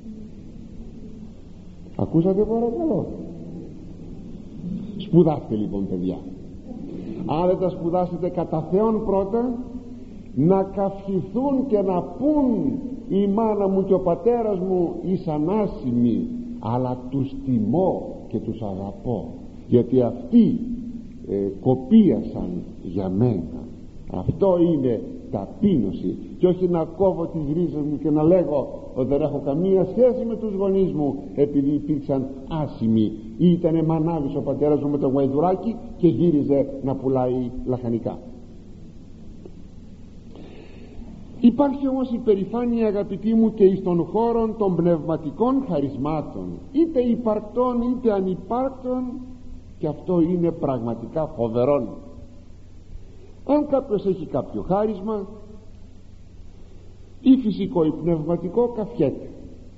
Ακούσατε παρακαλώ? Σπουδάστε λοιπόν, παιδιά. Αν δεν τα σπουδάσετε κατά Θεόν πρώτα, να καυχηθούν και να πούν η μάνα μου και ο πατέρας μου ήσαν άσημοι, αλλά τους τιμώ και τους αγαπώ, γιατί αυτοί ε, κοπίασαν για μένα. Αυτό είναι ταπείνωση, και όχι να κόβω τις ρίζες μου και να λέγω ότι δεν έχω καμία σχέση με τους γονείς μου επειδή υπήρξαν άσημοι, ή ήτανε μανάβης ο πατέρας μου με το γαϊδουράκι και γύριζε να πουλάει λαχανικά. Υπάρχει όμως υπερηφάνεια, αγαπητοί μου, και εις των χώρων των πνευματικών χαρισμάτων, είτε υπαρκτών είτε ανυπάρκτων, και αυτό είναι πραγματικά φοβερό. Αν κάποιος έχει κάποιο χάρισμα, ή φυσικό ή πνευματικό, καφιέται.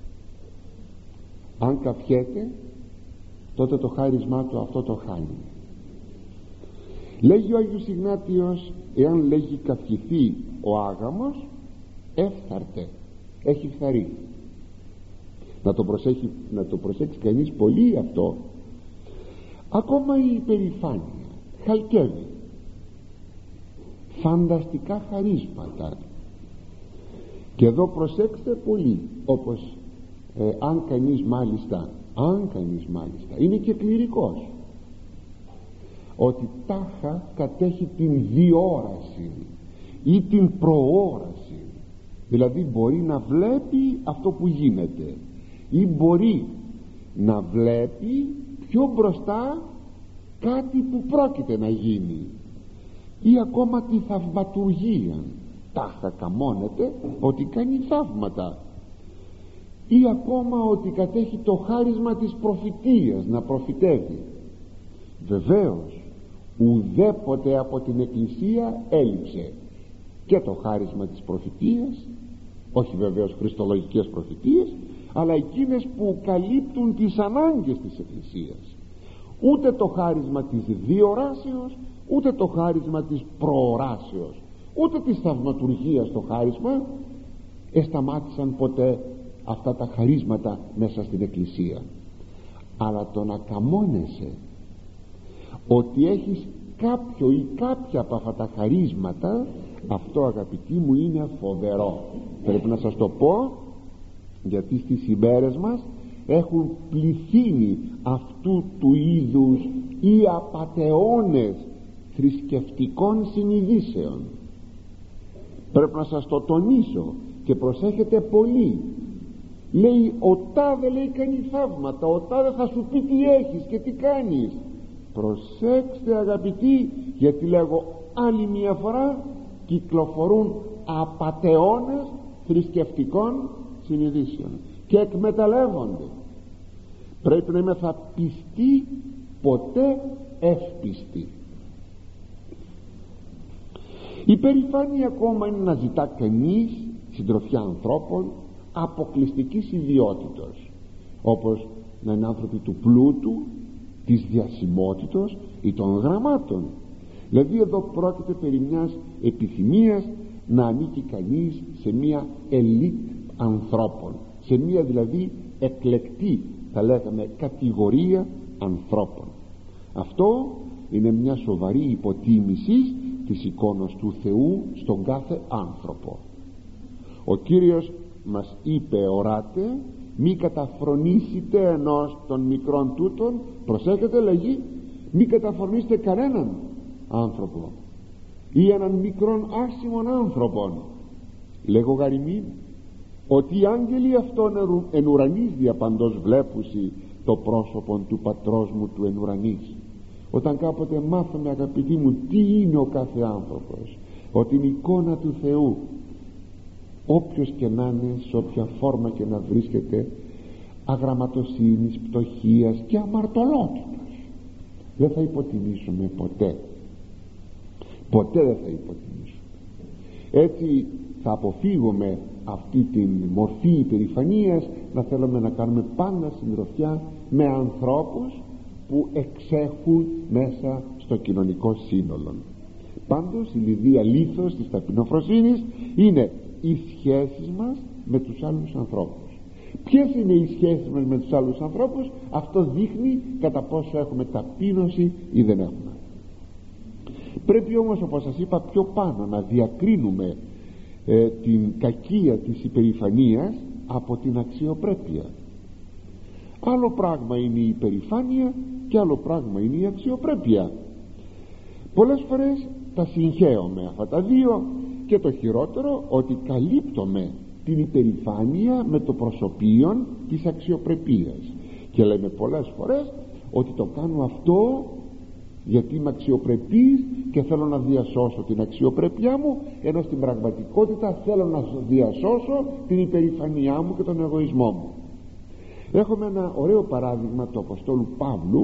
Αν καφιέται, τότε το χάρισμά του αυτό το χάνει. Λέγει ο Άγιος Ιγνάτιος, εάν λέγει καυχηθεί ο άγαμος, έφθαρτε, έχει φθαρεί. Να το προσέχει, να το προσέξει κανείς πολύ αυτό. Ακόμα η υπερηφάνεια χαλκεύει φανταστικά χαρίσματα, και εδώ προσέξτε πολύ, όπως ε, αν κανείς μάλιστα αν κανείς μάλιστα είναι και κληρικός, ότι τάχα κατέχει την διόραση ή την προόραση, δηλαδή μπορεί να βλέπει αυτό που γίνεται, ή μπορεί να βλέπει πιο μπροστά κάτι που πρόκειται να γίνει, ή ακόμα τη θαυματουργία. Τάχα καμώνεται ότι κάνει θαύματα, ή ακόμα ότι κατέχει το χάρισμα της προφητείας, να προφητεύει. Βεβαίως ουδέποτε από την Εκκλησία έλειψε και το χάρισμα της προφητείας, όχι βεβαίως χριστολογικές προφητείες, αλλά εκείνες που καλύπτουν τις ανάγκες της Εκκλησίας. Ούτε το χάρισμα της διοράσεως, ούτε το χάρισμα της προοράσεως, ούτε της θαυματουργίας το χάρισμα εσταμάτησαν ποτέ αυτά τα χαρίσματα μέσα στην Εκκλησία. Αλλά το να καμώνεσαι ότι έχεις κάποιο ή κάποια από αυτά τα χαρίσματα, Αυτό, αγαπητοί μου, είναι φοβερό. Πρέπει να σας το πω, γιατί στις ημέρες μας έχουν πληθύνει αυτού του είδους οι απατεώνες θρησκευτικών συνειδήσεων. Πρέπει να σας το τονίσω και προσέχετε πολύ. Λέει ο τάδε, λέει, κάνει θαύματα, ο τάδε θα σου πει τι έχεις και τι κάνεις. Προσέξτε, αγαπητοί, γιατί λέγω άλλη μια φορά κυκλοφορούν απατεώνες θρησκευτικών συνειδήσεων και εκμεταλλεύονται. Πρέπει να είμαι θα πιστοί, ποτέ εύπιστοι. Η περηφάνεια ακόμα είναι να ζητά κανείς συντροφιά ανθρώπων αποκλειστικής ιδιότητος, όπως να είναι άνθρωποι του πλούτου, της διασημότητος ή των γραμμάτων. Δηλαδή εδώ πρόκειται περί μιας επιθυμίας να ανήκει κανείς σε μια ελίτ ανθρώπων, σε μια δηλαδή εκλεκτή, θα λέγαμε, κατηγορία ανθρώπων. Αυτό είναι μια σοβαρή υποτίμηση της εικόνας του Θεού στον κάθε άνθρωπο. Ο Κύριος μας είπε, οράτε, μη καταφρονήσετε ενός των μικρών τούτων, προσέχετε, λέγει, μη καταφρονήσετε κανέναν άνθρωπο ή έναν μικρόν άσημον άνθρωπον. Λέγω γαριμήν ότι οι άγγελοι αυτών εν ουρανής διαπαντός βλέπουσι το πρόσωπον του πατρός μου του εν ουρανής. Όταν κάποτε μάθαμε, αγαπητοί μου, τι είναι ο κάθε άνθρωπος, ότι είναι εικόνα του Θεού, όποιος και να είναι, σε όποια φόρμα και να βρίσκεται, αγραμματοσύνης, πτωχίας και αμαρτωλότητος, δεν θα υποτιμήσουμε ποτέ, ποτέ δεν θα υποτιμήσουμε. Έτσι θα αποφύγουμε αυτή την μορφή υπερηφανίας, να θέλουμε να κάνουμε πάντα συντροφιά με ανθρώπους που εξέχουν μέσα στο κοινωνικό σύνολο. Πάντως η λιδία λίθος της ταπεινοφροσύνης είναι οι σχέσεις μας με τους άλλους ανθρώπους. Ποιες είναι οι σχέσεις μας με τους άλλους ανθρώπους? Αυτό δείχνει κατά πόσο έχουμε ταπείνωση ή δεν έχουμε. Πρέπει όμως, όπως σας είπα πιο πάνω, να διακρίνουμε ε, την κακία της υπερηφανίας από την αξιοπρέπεια. Άλλο πράγμα είναι η υπερηφάνεια και άλλο πράγμα είναι η αξιοπρέπεια. Πολλές φορές τα συγχαίουμε αυτά τα δύο, και το χειρότερο ότι καλύπτουμε την υπερηφάνεια με το προσωπείο της αξιοπρεπίας και λέμε πολλές φορές ότι το κάνω αυτό γιατί είμαι αξιοπρεπής και θέλω να διασώσω την αξιοπρέπειά μου, ενώ στην πραγματικότητα θέλω να διασώσω την υπερηφανιά μου και τον εγωισμό μου. Έχουμε ένα ωραίο παράδειγμα του Αποστόλου Παύλου.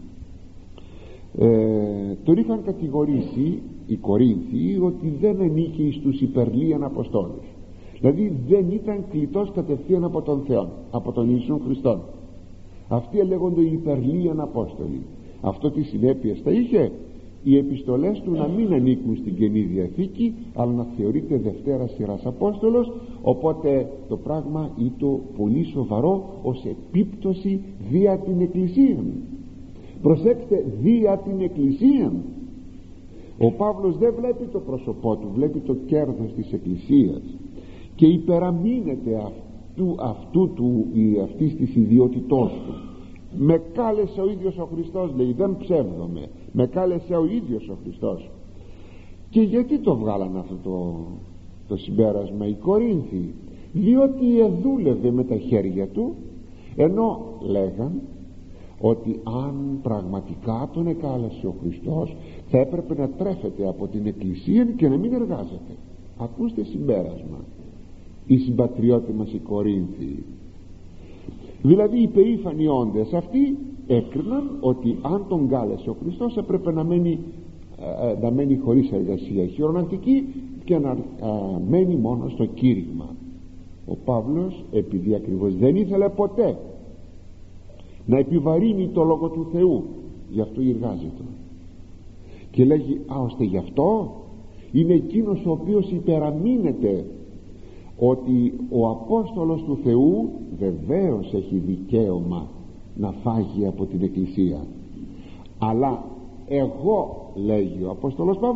ε, τον είχαν κατηγορήσει οι Κορίνθιοι ότι δεν ανήκε εις τους υπερλίαν Αποστόλους, δηλαδή δεν ήταν κλητός κατευθείαν από τον Θεό, από τον Ιησού Χριστόν. Αυτοί λέγονται οι υπερλίαν Απόστολοι. Αυτό τι συνέπειες θα είχε? Οι επιστολές του να μην ανήκουν στην Καινή Διαθήκη, αλλά να θεωρείται δευτέρα σειράς Απόστολος, οπότε το πράγμα ήταν πολύ σοβαρό ως επίπτωση δια την Εκκλησία. Προσέξτε, δια την Εκκλησία. Ο Παύλος δεν βλέπει το πρόσωπό του, βλέπει το κέρδος της Εκκλησίας και υπεραμείνεται αυτού, αυτού του, ή αυτής της ιδιότητός του. Με κάλεσε ο ίδιος ο Χριστός, λέει, δεν ψεύδομαι, με κάλεσε ο ίδιος ο Χριστός. Και γιατί το βγάλαν αυτό το, το συμπέρασμα οι Κορίνθιοι? Διότι εδούλευε με τα χέρια του, ενώ λέγαν ότι αν πραγματικά τον εκάλεσε ο Χριστός θα έπρεπε να τρέφεται από την Εκκλησία και να μην εργάζεται. Ακούστε συμπέρασμα, οι συμπατριώτοι μας οι Κορίνθιοι. Δηλαδή οι περήφανοι όντες αυτοί έκριναν ότι αν τον κάλεσε ο Χριστός έπρεπε να μένει, ε, να μένει χωρίς εργασία χειρονακτική και να ε, μένει μόνο στο κήρυγμα. Ο Παύλος, επειδή ακριβώς δεν ήθελε ποτέ να επιβαρύνει το Λόγο του Θεού, γι' αυτό εργάζεται και λέγει, α, ώστε γι' αυτό είναι εκείνος ο οποίος υπεραμείνεται ότι ο Απόστολος του Θεού βεβαίως έχει δικαίωμα να φάγει από την Εκκλησία, αλλά εγώ, λέγει ο Απόστολος Παύλος,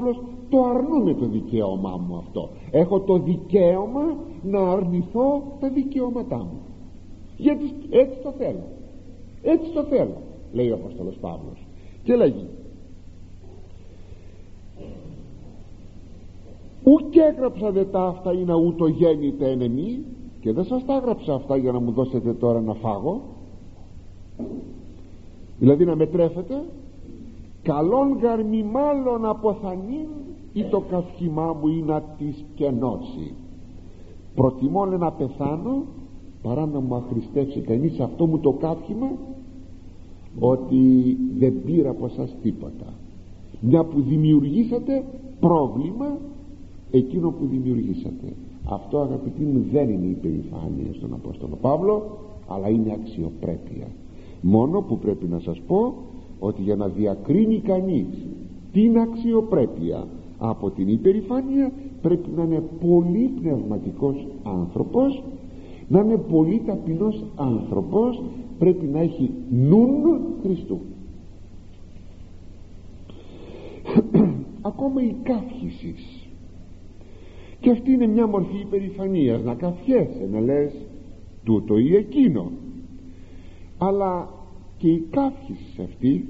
το αρνούμε το δικαίωμά μου αυτό. Έχω το δικαίωμα να αρνηθώ τα δικαιώματά μου, γιατί έτσι το θέλω, έτσι το θέλω, λέει ο Απόστολος Παύλος. Και λέγει: ουκ έγραψα δε τα αυτά ή να ούτω γέννηται εν εμεί. Και δεν σας τα έγραψα αυτά για να μου δώσετε τώρα να φάγω, δηλαδή να με τρέφετε. Καλόν γαρ μη μάλλον αποθανήν ή το καυχημά μου ή να της κενώσει. Προτιμώ να πεθάνω παρά να μου αχρηστεύσει κανείς αυτό μου το καύχημα, ότι δεν πήρα από σας τίποτα, μια που δημιουργήσατε πρόβλημα εκείνο που δημιουργήσατε. Αυτό, αγαπητοί μου, δεν είναι υπερηφάνεια στον Απόστολο Παύλο, αλλά είναι αξιοπρέπεια. Μόνο που πρέπει να σας πω ότι για να διακρίνει κανείς την αξιοπρέπεια από την υπερηφάνεια πρέπει να είναι πολύ πνευματικός άνθρωπος, να είναι πολύ ταπεινός άνθρωπος, πρέπει να έχει νουν Χριστού. Ακόμα η καύχηση, και αυτή είναι μια μορφή υπερηφανίας, να καυχέσαι, να λες τούτο ή εκείνο. Αλλά και η καύχηση αυτή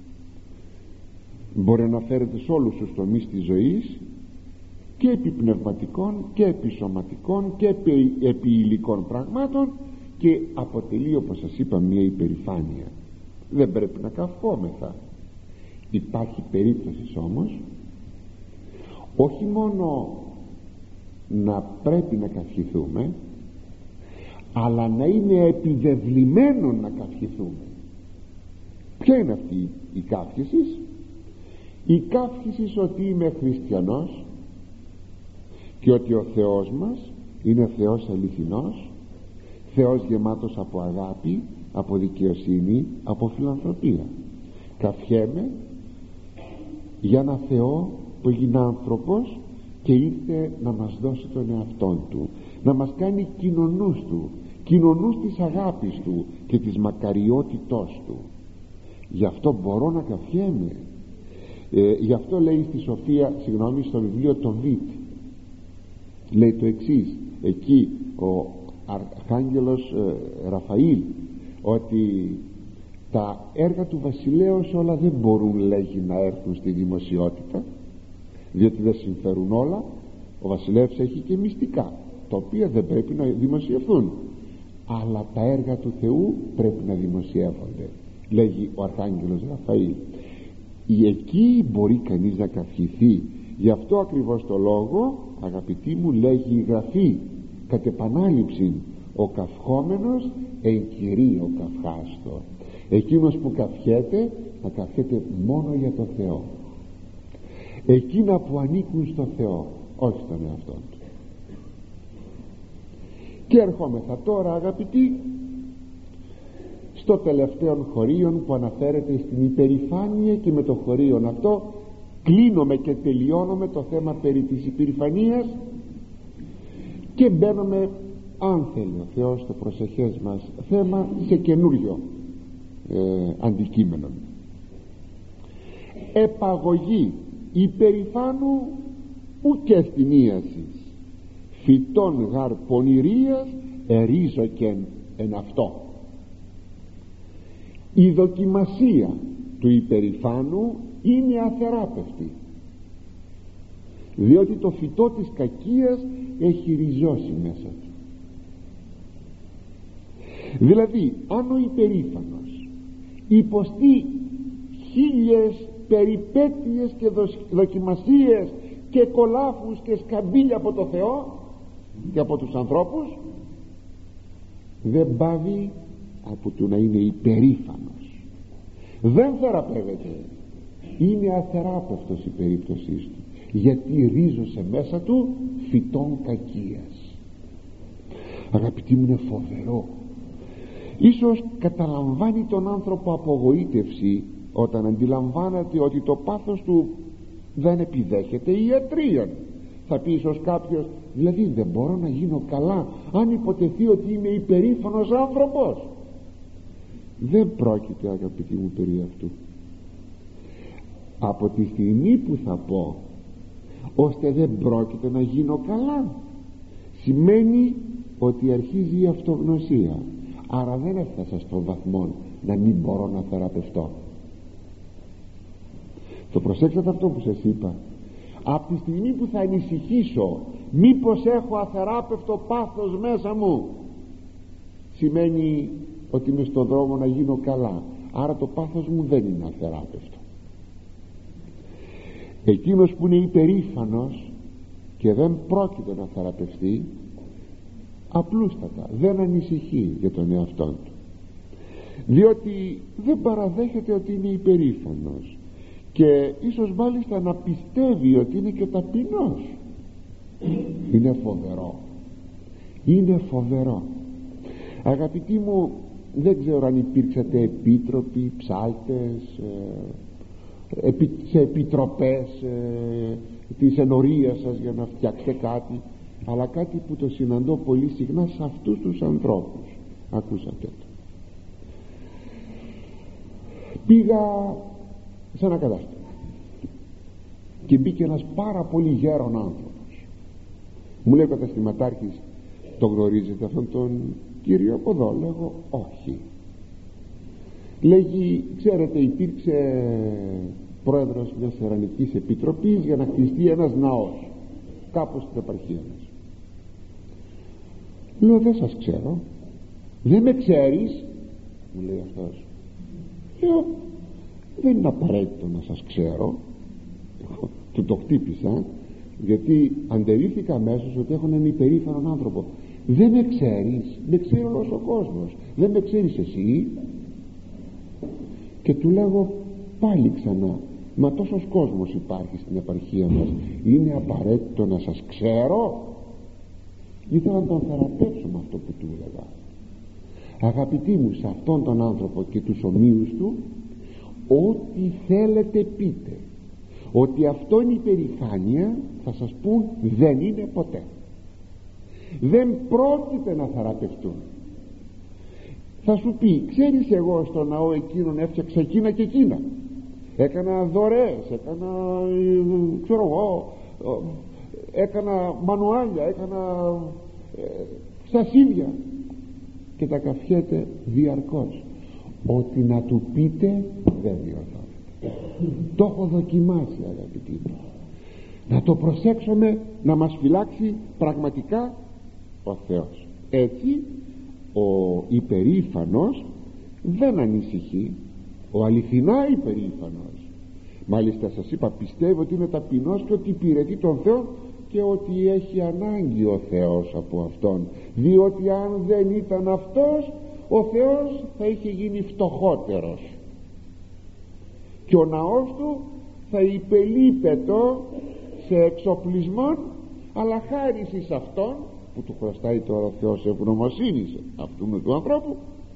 μπορεί να φέρεται σε όλους τους τομείς της ζωής, και επί πνευματικών και επί σωματικών και επί, επί υλικών πραγμάτων, και αποτελεί, όπως σας είπα, μια υπερηφάνεια. Δεν πρέπει να καυχόμεθα. Υπάρχει περίπτωση όμως όχι μόνο να πρέπει να καυχηθούμε, αλλά να είναι επιδευλημένο να καυχηθούμε. Ποια είναι αυτή η καύχηση? Η καύχηση ότι είμαι χριστιανός και ότι ο Θεός μας είναι Θεός αληθινός, Θεός γεμάτος από αγάπη, από δικαιοσύνη, από φιλανθρωπία. Καυχέμαι για ένα Θεό που έγινε άνθρωπος και ήρθε να μας δώσει τον εαυτόν του, να μας κάνει κοινωνούς του, κοινωνούς της αγάπης του και της μακαριότητός του. Γι' αυτό μπορώ να καυχέμαι. ε, γι' αυτό λέει στη Σοφία, συγγνώμη, στο βιβλίο το Βίτ, λέει το εξής εκεί ο Αρχάγγελος ε, Ραφαήλ, ότι τα έργα του βασιλέως όλα δεν μπορούν, λέγει, να έρθουν στη δημοσιότητα, διότι δεν συμφέρουν όλα. Ο βασιλεύς έχει και μυστικά τα οποία δεν πρέπει να δημοσιευθούν, αλλά τα έργα του Θεού πρέπει να δημοσιεύονται, λέγει ο Αρχάγγελος Ραφαήλ. Εκεί μπορεί κανείς να καυχηθεί. Γι' αυτό ακριβώς το λόγο, αγαπητοί μου, λέγει η Γραφή κατ' επανάληψη: ο καυχόμενος εν Κυρίω καυχάστο. Εκείνος που καυχέται, να καυχέται μόνο για το Θεό, εκείνα που ανήκουν στο Θεό, όχι στον εαυτό του. Και ερχόμεθα τώρα, αγαπητοί, στο τελευταίο χωρίον που αναφέρεται στην υπερηφάνεια, και με το χωρίον αυτό κλείνουμε και τελειώνουμε το θέμα περί της υπερηφανίας και μπαίνουμε, αν θέλει ο Θεός, στο προσεχές μας θέμα, σε καινούριο ε, αντικείμενο. Επαγωγή υπερηφάνου ουκ στιγμίασης, φυτών γαρ πονηρίας ερίζοκεν εν αυτό. Η δοκιμασία του υπερηφάνου είναι αθεράπευτη, διότι το φυτό της κακίας έχει ριζώσει μέσα του. Δηλαδή, αν ο υπερήφανος υποστεί χίλιες περιπέτειες και δοκιμασίες και κολάφους και σκαμπίλια από το Θεό και από τους ανθρώπους, δεν πάβει από το να είναι υπερήφανος, δεν θεραπεύεται, είναι αθεράπευτος η περίπτωσή του, γιατί ρίζωσε μέσα του φυτών κακίας. Αγαπητοί μου, είναι φοβερό. Ίσως καταλαμβάνει τον άνθρωπο απογοήτευση όταν αντιλαμβάνεται ότι το πάθος του δεν επιδέχεται ιατρείαν. Θα πει ίσως κάποιος, δηλαδή δεν μπορώ να γίνω καλά αν υποτεθεί ότι είμαι υπερήφανος άνθρωπος. Δεν πρόκειται, αγαπητοί μου, περί αυτού. Από τη στιγμή που θα πω ώστε δεν πρόκειται να γίνω καλά. Σημαίνει ότι αρχίζει η αυτογνωσία. Άρα δεν έφτασα στον βαθμό να μην μπορώ να θεραπευτώ. Το προσέξατε αυτό που σας είπα. Από τη στιγμή που θα ανησυχήσω μήπως έχω αθεράπευτο πάθος μέσα μου, σημαίνει ότι είμαι στον δρόμο να γίνω καλά. Άρα το πάθος μου δεν είναι αθεράπευτο. Εκείνος που είναι υπερήφανος και δεν πρόκειται να θεραπευτεί, απλούστατα δεν ανησυχεί για τον εαυτό του, διότι δεν παραδέχεται ότι είναι υπερήφανος και ίσως μάλιστα να πιστεύει ότι είναι και ταπεινός. Είναι φοβερό, είναι φοβερό. Αγαπητοί μου, δεν ξέρω αν υπήρξατε επίτροποι, ψάλτες, ε, σε επιτροπές ε, της ενορίας σας για να φτιάξετε κάτι, αλλά κάτι που το συναντώ πολύ συχνά σε αυτούς τους ανθρώπους. Ακούσατε το. Πήγα σε ένα κατάστημα και μπήκε ένας πάρα πολύ γέρον άνθρωπος. Μου λέει ο καταστηματάρχης, το γνωρίζετε αυτόν τον κύριο από εδώ? Λέγω όχι. Λέγει, ξέρετε, υπήρξε πρόεδρος μιας ερανικής επιτροπής για να χτιστεί ένας ναός κάπου στην επαρχία μας. Λέω, δεν σας ξέρω. Δεν με ξέρεις? Μου λέει αυτός. Λέω, δεν είναι απαραίτητο να σας ξέρω. Του το χτύπησα, γιατί αντερήθηκα αμέσως ότι έχω έναν υπερήφανον άνθρωπο. Δεν με ξέρεις? Με ξέρει όλος ο κόσμος. Δεν με ξέρεις εσύ? Και του λέγω πάλι ξανά, μα τόσος κόσμος υπάρχει στην επαρχία μας, είναι απαραίτητο να σας ξέρω? Ήθελα να τον θεραπεύσω με αυτό που του έλεγα. Αγαπητοί μου, σε αυτόν τον άνθρωπο και τους ομοίους του, ό,τι θέλετε πείτε. Ότι αυτό είναι υπερηφάνεια, θα σας πούν δεν είναι ποτέ. Δεν πρόκειται να θεραπευτούν. Θα σου πει, ξέρεις, εγώ στο ναό εκείνον έφτιαξα εκείνα και εκείνα, έκανα δωρεές, έκανα ξέρω εγώ, έκανα μανουάλια, έκανα ε, σασίδια, και τα καφιέται διαρκώς. Ότι να του πείτε δεν διορθώνεται. Το έχω δοκιμάσει, αγαπητοί μου. Να το προσέξουμε, να μας φυλάξει πραγματικά ο Θεός. Έτσι ο υπερήφανος δεν ανησυχεί. Ο αληθινά υπερήφανος, μάλιστα σας είπα, πιστεύει ότι είναι ταπεινός και ότι υπηρετεί τον Θεό και ότι έχει ανάγκη ο Θεός από Αυτόν, διότι αν δεν ήταν Αυτός, ο Θεός θα είχε γίνει φτωχότερος και ο ναός του θα υπελείπετο σε εξοπλισμόν, αλλά χάρη σε Αυτόν που του χρωστάει τώρα ο Θεός ευγνωμοσύνη αυτού με του ανθρώπου,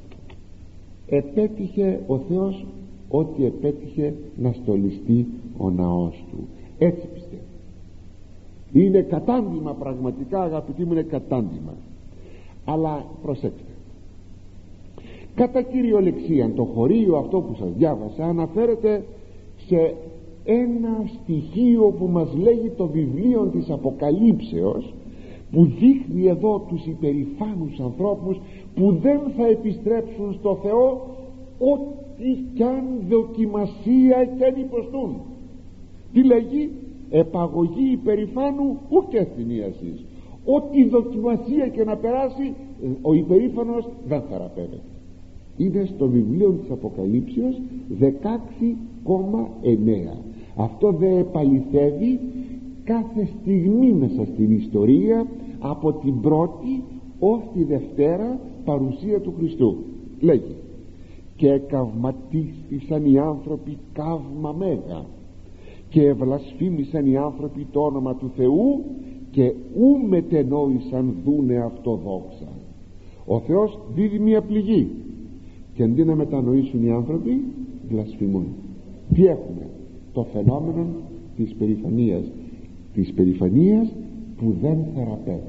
επέτυχε ο Θεός ό,τι επέτυχε να στολιστεί ο ναός του. Έτσι πιστεύω. Είναι κατάντημα, πραγματικά αγαπητοί μου, είναι κατάντημα. Αλλά προσέξτε, κατά κυριολεξία το χωρίο αυτό που σας διάβασα αναφέρεται σε ένα στοιχείο που μας λέγει το βιβλίο της Αποκαλύψεως, που δείχνει εδώ τους υπερηφάνους ανθρώπους που δεν θα επιστρέψουν στο Θεό ό,τι κι αν δοκιμασία κι αν υποστούν. Τι λέγει? Επαγωγή υπερηφάνου ούτε θυμίασης. Ό,τι δοκιμασία και να περάσει, ο υπερήφανος δεν θεραπεύεται. Είναι στο βιβλίο της Αποκαλύψεως δεκαέξι κόμμα εννέα. Αυτό δεν επαληθεύει κάθε στιγμή μέσα στην ιστορία, από την πρώτη ως τη Δευτέρα παρουσία του Χριστού. Λέγει, και εκαυματίστησαν οι άνθρωποι καύμα μέγα και ευλασφήμισαν οι άνθρωποι το όνομα του Θεού και ου μετενόησαν δούνε αυτοδόξα. Ο Θεός δίδει μια πληγή και αντί να μετανοήσουν οι άνθρωποι, βλασφημούν. Τι έχουμε? Το φαινόμενο της περηφανίας, της περηφανίας που δεν θεραπεύεται.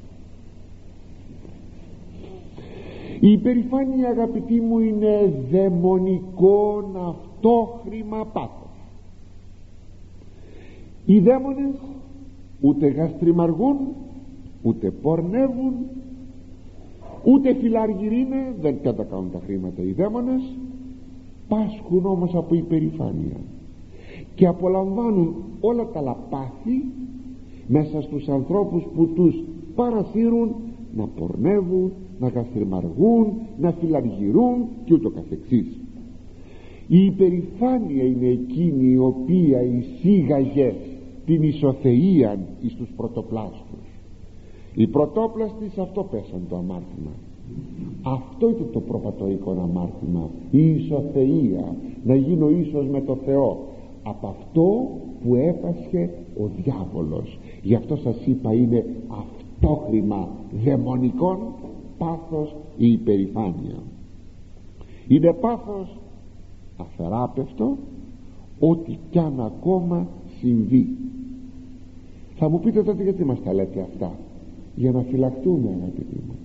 Η υπερηφάνεια, αγαπητοί μου, είναι δαιμονικό αυτόχρημα πάθος. Οι δαίμονες ούτε γαστριμαργούν, ούτε πορνεύουν, ούτε φιλαργυρίνε, δεν κατακάνουν τα χρήματα οι δαίμονες, πάσχουν όμως από υπερηφάνεια και απολαμβάνουν όλα τα λαπάθη μέσα στους ανθρώπους που τους παρασύρουν να πορνεύουν, να γαστριμαργούν, να φιλαργυρούν και ούτω καθεξής. Η υπερηφάνεια είναι εκείνη η οποία εισήγαγε την ισοθεΐαν εις τους πρωτοπλάστους. Οι πρωτόπλαστοι σε αυτό πέσαν το αμάρτημα. Αυτό ήταν το προπατορικό αμάρτημα, η ισοθεΐα, να γίνω ίσος με το Θεό. Από αυτό που έπασχε ο διάβολος. Γι' αυτό σας είπα, είναι αυτόχρημα δαιμονικών πάθος η υπερηφάνεια. Είναι πάθος αθεράπευτο, ό,τι κι αν ακόμα συμβεί. Θα μου πείτε τότε γιατί μας τα λέτε αυτά? Για να φυλαχτούμε, αγαπητοί μου,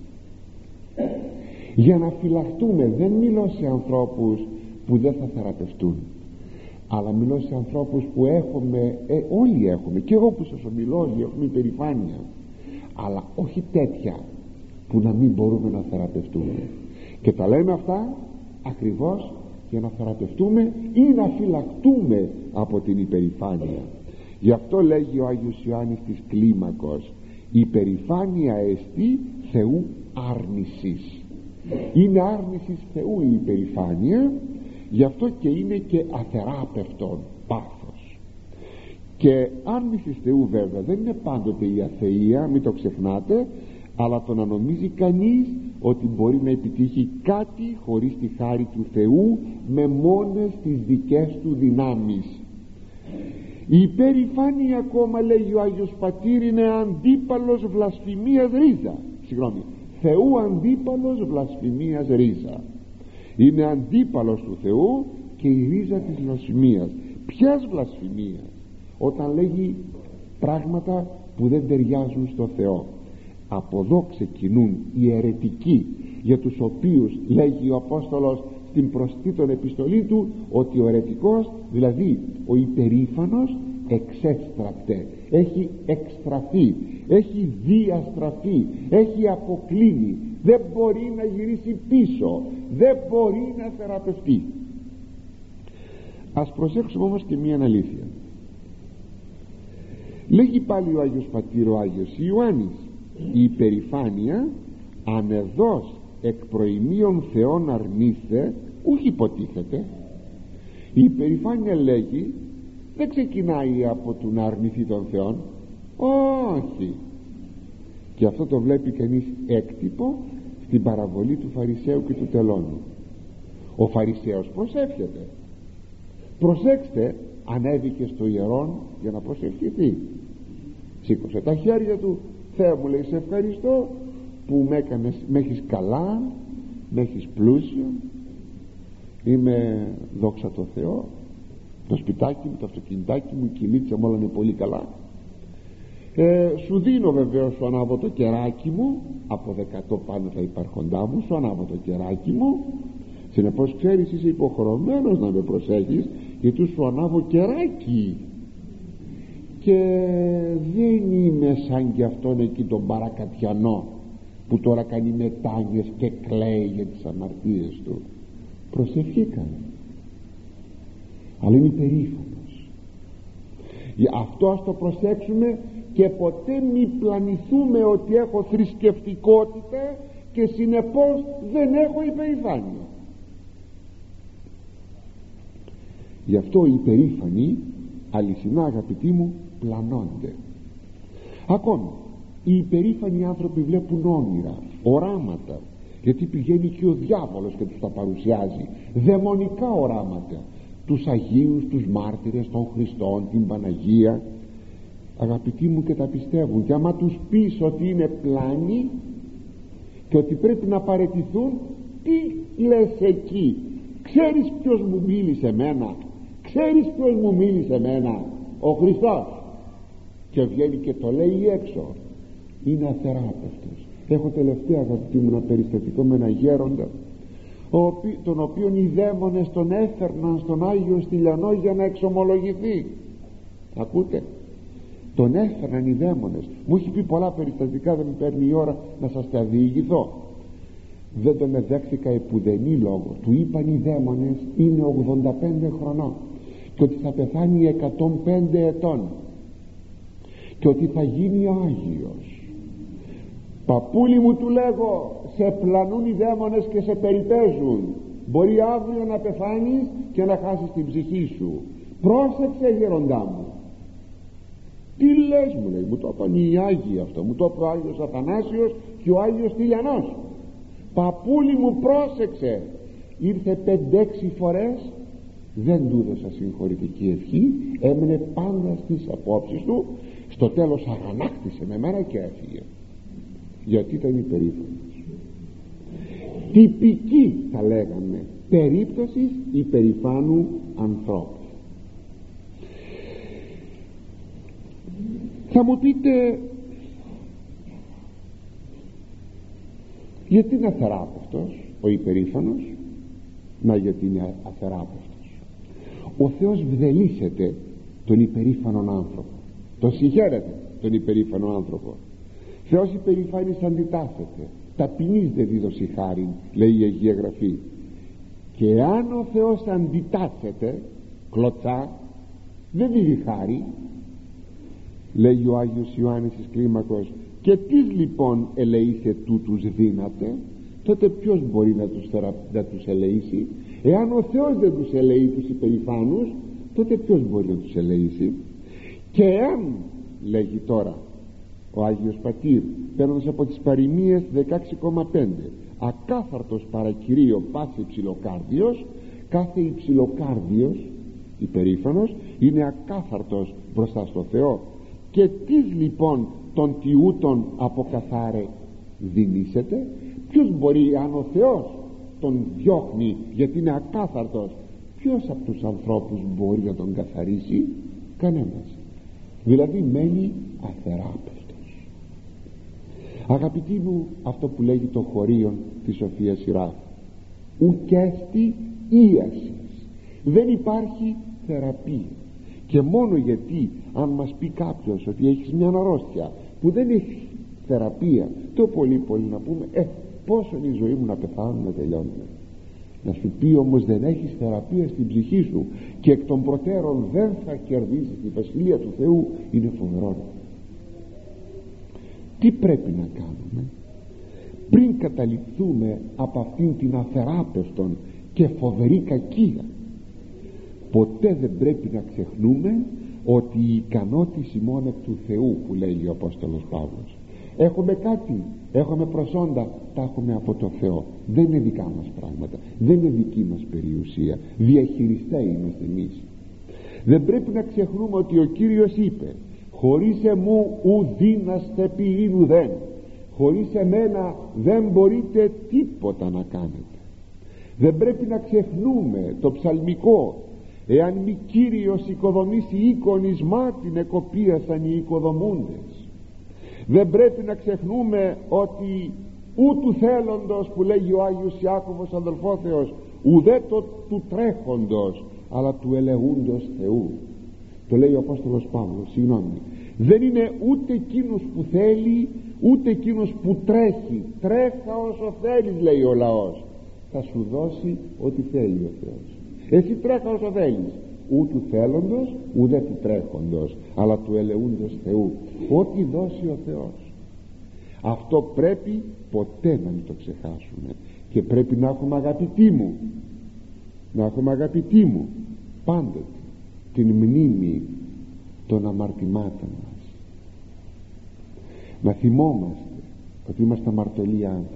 για να φυλαχτούμε. Δεν μιλώ σε ανθρώπους που δεν θα θεραπευτούν, αλλά μιλώ σε ανθρώπους που έχουμε, ε, όλοι έχουμε, και εγώ που σας ομιλώ, όλοι έχουμε υπερηφάνεια, αλλά όχι τέτοια που να μην μπορούμε να θεραπευτούμε. Και τα λέμε αυτά ακριβώς για να θεραπευτούμε ή να φυλαχτούμε από την υπερηφάνεια. Γι' αυτό λέγει ο Άγιος Ιωάννης της Κλίμακος, υπερηφάνεια εστί Θεού άρνησης. Είναι άρνησης Θεού η υπερηφάνεια, γι' αυτό και είναι και αθεράπευτον πάθος. Και άρνησης Θεού βέβαια δεν είναι πάντοτε η αθεία, μην το ξεχνάτε, αλλά το να νομίζει κανείς ότι μπορεί να επιτύχει κάτι χωρίς τη χάρη του Θεού με μόνες τις δικές του δυνάμεις. Η υπερηφάνεια, ακόμα λέγει ο Άγιος Πατήρ, είναι αντίπαλος βλασφημίας ρίζα. Συγγνώμη, Θεού αντίπαλος βλασφημίας ρίζα. Είναι αντίπαλος του Θεού και η ρίζα της βλασφημίας. Ποιας βλασφημίας? Όταν λέγει πράγματα που δεν ταιριάζουν στο Θεό. Από εδώ ξεκινούν οι αιρετικοί, για τους οποίους λέγει ο Απόστολος στην προστήτων επιστολή του ότι ο αιρετικός, δηλαδή ο υπερήφανος, εξέστραπτε, έχει εκστραφεί, έχει διαστραφεί, έχει αποκλίνει, δεν μπορεί να γυρίσει πίσω, δεν μπορεί να θεραπευτεί. Ας προσέξουμε όμως και μία αλήθεια. Λέγει πάλι ο Άγιος Πατήρ, ο Άγιος Ιωάννης, η υπερηφάνεια ανεδώς εκ προημίων Θεών αρνήθε, ούχ υποτίθεται. Η υπερηφάνεια, λέγει, δεν ξεκινάει από το να αρνηθεί των Θεών, όχι. Και αυτό το βλέπει κανείς έκτυπο στην παραβολή του Φαρισαίου και του τελώνου. Ο Φαρισαίος προσεύχεται, προσέξτε, ανέβηκε στο ιερόν για να προσευχηθεί, σήκωσε τα χέρια του, Θεέ μου, λέει, σε ευχαριστώ που με έκανες, με έχεις καλά, με έχεις πλούσιο, είμαι, δόξα τω Θεώ, το σπιτάκι μου, το αυτοκινητάκι μου, η κυλίτσα μου, όλα είναι πολύ καλά. ε, σου δίνω βεβαίως, σου ανάβω το κεράκι μου, από δεκατό πάνω τα υπάρχοντά μου, σου ανάβω το κεράκι μου, συνεπώς ξέρεις, είσαι υποχρεωμένος να με προσέχεις, γιατί σου ανάβω κεράκι. Και δεν είμαι σαν κι αυτόν εκεί τον παρακατιανό που τώρα κάνει μετάνιες και κλαίει για τις αμαρτίες του. Προσευχή κάνει, αλλά είναι υπερήφανος. Αυτό ας το προσέξουμε και ποτέ μη πλανηθούμε ότι έχω θρησκευτικότητα και συνεπώς δεν έχω υπερηφάνεια. Γι' αυτό οι υπερήφανοι, αληθινά αγαπητοί μου, πλανώνται. Ακόμη οι υπερήφανοι άνθρωποι βλέπουν όνειρα, οράματα, γιατί πηγαίνει και ο διάβολος και τους τα παρουσιάζει, δαιμονικά οράματα, τους Αγίους, τους μάρτυρες των Χριστών, την Παναγία, αγαπητοί μου, και τα πιστεύουν. Και άμα τους πεις ότι είναι πλάνοι και ότι πρέπει να παραιτηθούν, τι λες εκεί? Ξέρεις ποιος μου μίλησε εμένα? Ξέρεις ποιος μου μίλησε εμένα? Ο Χριστός. Και βγαίνει και το λέει έξω. Είναι αθεράπευτος. Έχω τελευταία, αγαπητοί μου, ένα περιστατικό με ένα γέροντα, τον οποίον οι δαίμονες τον έφερναν στον Άγιο Στυλιανό για να εξομολογηθεί. Ακούτε, τον έφεραν οι δαίμονες. Μου έχει πει πολλά περιστατικά, δεν με παίρνει η ώρα να σας τα διηγηθώ. Δεν τον εδέχθηκα επουδενή λόγο. Του είπαν οι δαίμονες είναι ογδόντα πέντε χρονών και ότι θα πεθάνει εκατόν πέντε ετών και ότι θα γίνει Άγιος. Παππούλη μου, του λέγω, σε πλανούν οι δαίμονες και σε περιπέζουν. Μπορεί αύριο να πεθάνεις και να χάσεις την ψυχή σου. Πρόσεξε, γέροντά μου. Τι λες, μου λέει, μου το είπαν οι Άγιοι αυτό, μου το είπε ο Άγιος Αθανάσιος και ο Άγιος Τηλιανός. Παππούλη μου, πρόσεξε. Ήρθε πέντε-έξι φορές, δεν του έδωσα συγχωρητική ευχή, έμεινε πάντα στις απόψεις του. Στο τέλος αγανάκτησε με μένα και έφυγε, γιατί ήταν υπερήφανος. Τυπική, θα λέγαμε, περίπτωση υπερηφάνου ανθρώπου. Θα μου πείτε, γιατί είναι αθεράπευτος ο υπερήφανος? Να, γιατί είναι αθεράπευτος. Ο Θεός βδελίσεται τον υπερήφανον άνθρωπο, τον συγχαίρεται τον υπερήφανο άνθρωπο. Θεός υπερηφάνης αντιτάσσεται, ταπεινής δεν δίδωση χάριν, λέει η Αγία Γραφή. Και αν ο Θεός αντιτάσσεται κλωτσά, δεν δίδει χάρη. Λέει ο Άγιος Ιωάννης εις Κλίμακος, και τις λοιπόν ελεήσε τούτους δύναται, τότε ποιος μπορεί να τους, θερα... να τους ελεήσει? Εάν ο Θεός δεν τους ελεεί τους υπερηφάνους, τότε ποιος μπορεί να τους ελεήσει? Και εάν, λέγει τώρα ο Άγιος Πατήρ, παίρνοντας από τις παροιμίες δεκαέξι κόμμα πέντε, ακάθαρτος παρακυρίο πάση υψηλοκάρδιος, κάθε υψηλοκάρδιος υπερήφανος είναι ακάθαρτος μπροστά στο Θεό. Και τις λοιπόν των τιούτων αποκαθάρε δυνήσεται. Ποιος μπορεί, αν ο Θεός τον διώχνει γιατί είναι ακάθαρτος, ποιος από τους ανθρώπους μπορεί να τον καθαρίσει? Κανένας. Δηλαδή μένει αθεράπευτος. Αγαπητοί μου, αυτό που λέγει το χωρίον της Σοφίας Σιράφ, ουκέστη ίασης, δεν υπάρχει θεραπεία. Και μόνο γιατί αν μας πει κάποιος ότι έχεις μια αρρώστια που δεν έχει θεραπεία, το πολύ πολύ να πούμε ε, πόσο είναι η ζωή μου να πεθάνω, να τελειώνουμε. Να σου πει όμως δεν έχεις θεραπεία στην ψυχή σου και εκ των προτέρων δεν θα κερδίσεις τη Βασιλεία του Θεού, είναι φοβερό. Τι πρέπει να κάνουμε πριν καταληφθούμε από αυτήν την αθεράπευτον και φοβερή κακία? Ποτέ δεν πρέπει να ξεχνούμε ότι η ικανότηση μόνο εκ του Θεού, που λέει ο Απόστολος Παύλος. Έχουμε κάτι, έχουμε προσόντα, τα έχουμε από το Θεό. Δεν είναι δικά μας πράγματα, δεν είναι δική μας περιουσία. Διαχειριστές είμαστε εμείς. Δεν πρέπει να ξεχνούμε ότι ο Κύριος είπε, χωρίς εμού ουδύναστε ποιήν ουδέν. Χωρίς εμένα δεν μπορείτε τίποτα να κάνετε. Δεν πρέπει να ξεχνούμε το ψαλμικό, εάν μη Κύριος οικοδομήσει οίκον εις μάτιν εκοπίασαν οι οικοδομούντες. Δεν πρέπει να ξεχνούμε ότι ούτου θέλοντος, που λέγει ο Άγιος Ιάκωβος αδελφόθεος, ουδέ το του τρέχοντος αλλά του ελεούντος Θεού. Το λέει ο Απόστολος Παύλος, συγγνώμη, δεν είναι ούτε εκείνος που θέλει ούτε εκείνος που τρέχει. Τρέχα όσο θέλεις, λέει ο λαός, θα σου δώσει ό,τι θέλει ο Θεός. Εσύ τρέχα όσο θέλεις, ούτου θέλοντος ουδέ του τρέχοντος αλλά του ελεούντος Θεού. Ό,τι δώσει ο Θεός, αυτό πρέπει ποτέ να μην το ξεχάσουμε. Και πρέπει να έχουμε, αγαπητοί μου, να έχουμε αγαπητοί μου πάντοτε την μνήμη των αμαρτημάτων μας. Να θυμόμαστε ότι είμαστε αμαρτωλοί άνθρωποι.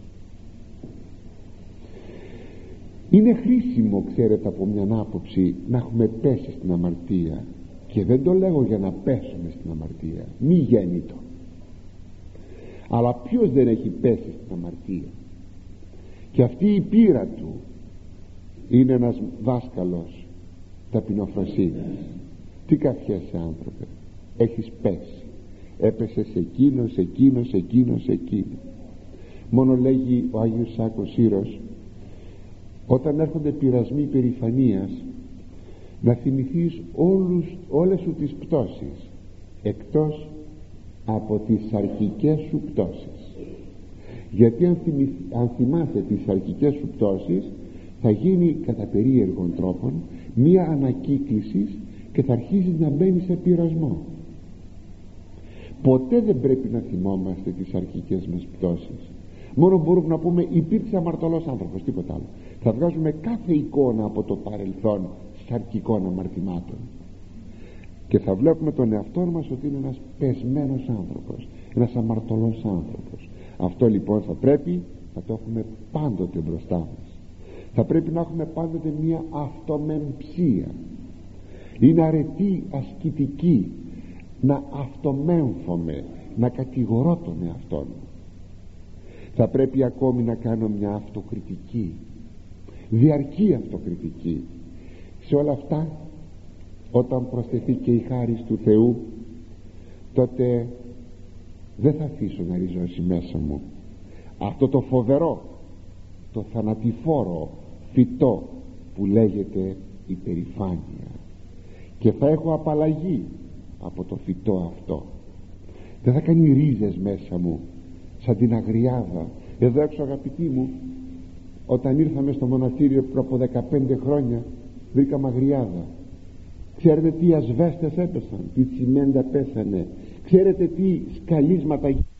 Είναι χρήσιμο, ξέρετε, από μια άποψη να έχουμε πέσει στην αμαρτία, και δεν το λέγω για να πέσουμε στην αμαρτία, μη γέννητο, αλλά ποιος δεν έχει πέσει στην αμαρτία? Και αυτή η πείρα του είναι ένας δάσκαλος ταπεινοφροσύνης. Τι καφιέσαι, άνθρωπε? Έχεις πέσει, έπεσε σε εκείνο, σε εκείνο, σε εκείνο, σε εκείνο. Μόνο λέγει ο Άγιος Σάκος Σύρος, όταν έρχονται πειρασμοί περηφανίας, να θυμηθείς όλους, όλες σου τις πτώσεις εκτός από τις αρχικές σου πτώσεις. Γιατί αν, θυμι, αν θυμάσαι τις αρχικές σου πτώσεις, θα γίνει κατά περίεργων τρόπων μία ανακύκληση και θα αρχίσεις να μπαίνεις σε πειρασμό. Ποτέ δεν πρέπει να θυμόμαστε τις αρχικές μας πτώσεις. Μόνο μπορούμε να πούμε υπήρξε αμαρτωλός άνθρωπος, τίποτα άλλο. Θα βγάζουμε κάθε εικόνα από το παρελθόν σαρκικών αμαρτημάτων και θα βλέπουμε τον εαυτό μας ότι είναι ένας πεσμένος άνθρωπος, ένας αμαρτωλός άνθρωπος. Αυτό λοιπόν θα πρέπει να το έχουμε πάντοτε μπροστά μας. Θα πρέπει να έχουμε πάντοτε μια αυτομεμψία. Είναι αρετή ασκητική να αυτομέμφομαι, να κατηγορώ τον εαυτό μου. Θα πρέπει ακόμη να κάνω μια αυτοκριτική, διαρκή αυτοκριτική. Σε όλα αυτά, όταν προσθεθεί και η χάρις του Θεού, τότε δεν θα αφήσω να ριζώσει μέσα μου αυτό το φοβερό, το θανατηφόρο φυτό που λέγεται υπερηφάνεια, και θα έχω απαλλαγή από το φυτό αυτό. Δεν θα κάνει ρίζες μέσα μου σαν την αγριάδα. Εδώ έξω, αγαπητοί μου, όταν ήρθαμε στο μοναστήριο πριν από δεκαπέντε χρόνια, βρήκαμε αγριάδα. Ξέρετε τι ασβέστες έπεσαν, τι τσιμέντα πέσανε, ξέρετε τι σκαλίσματα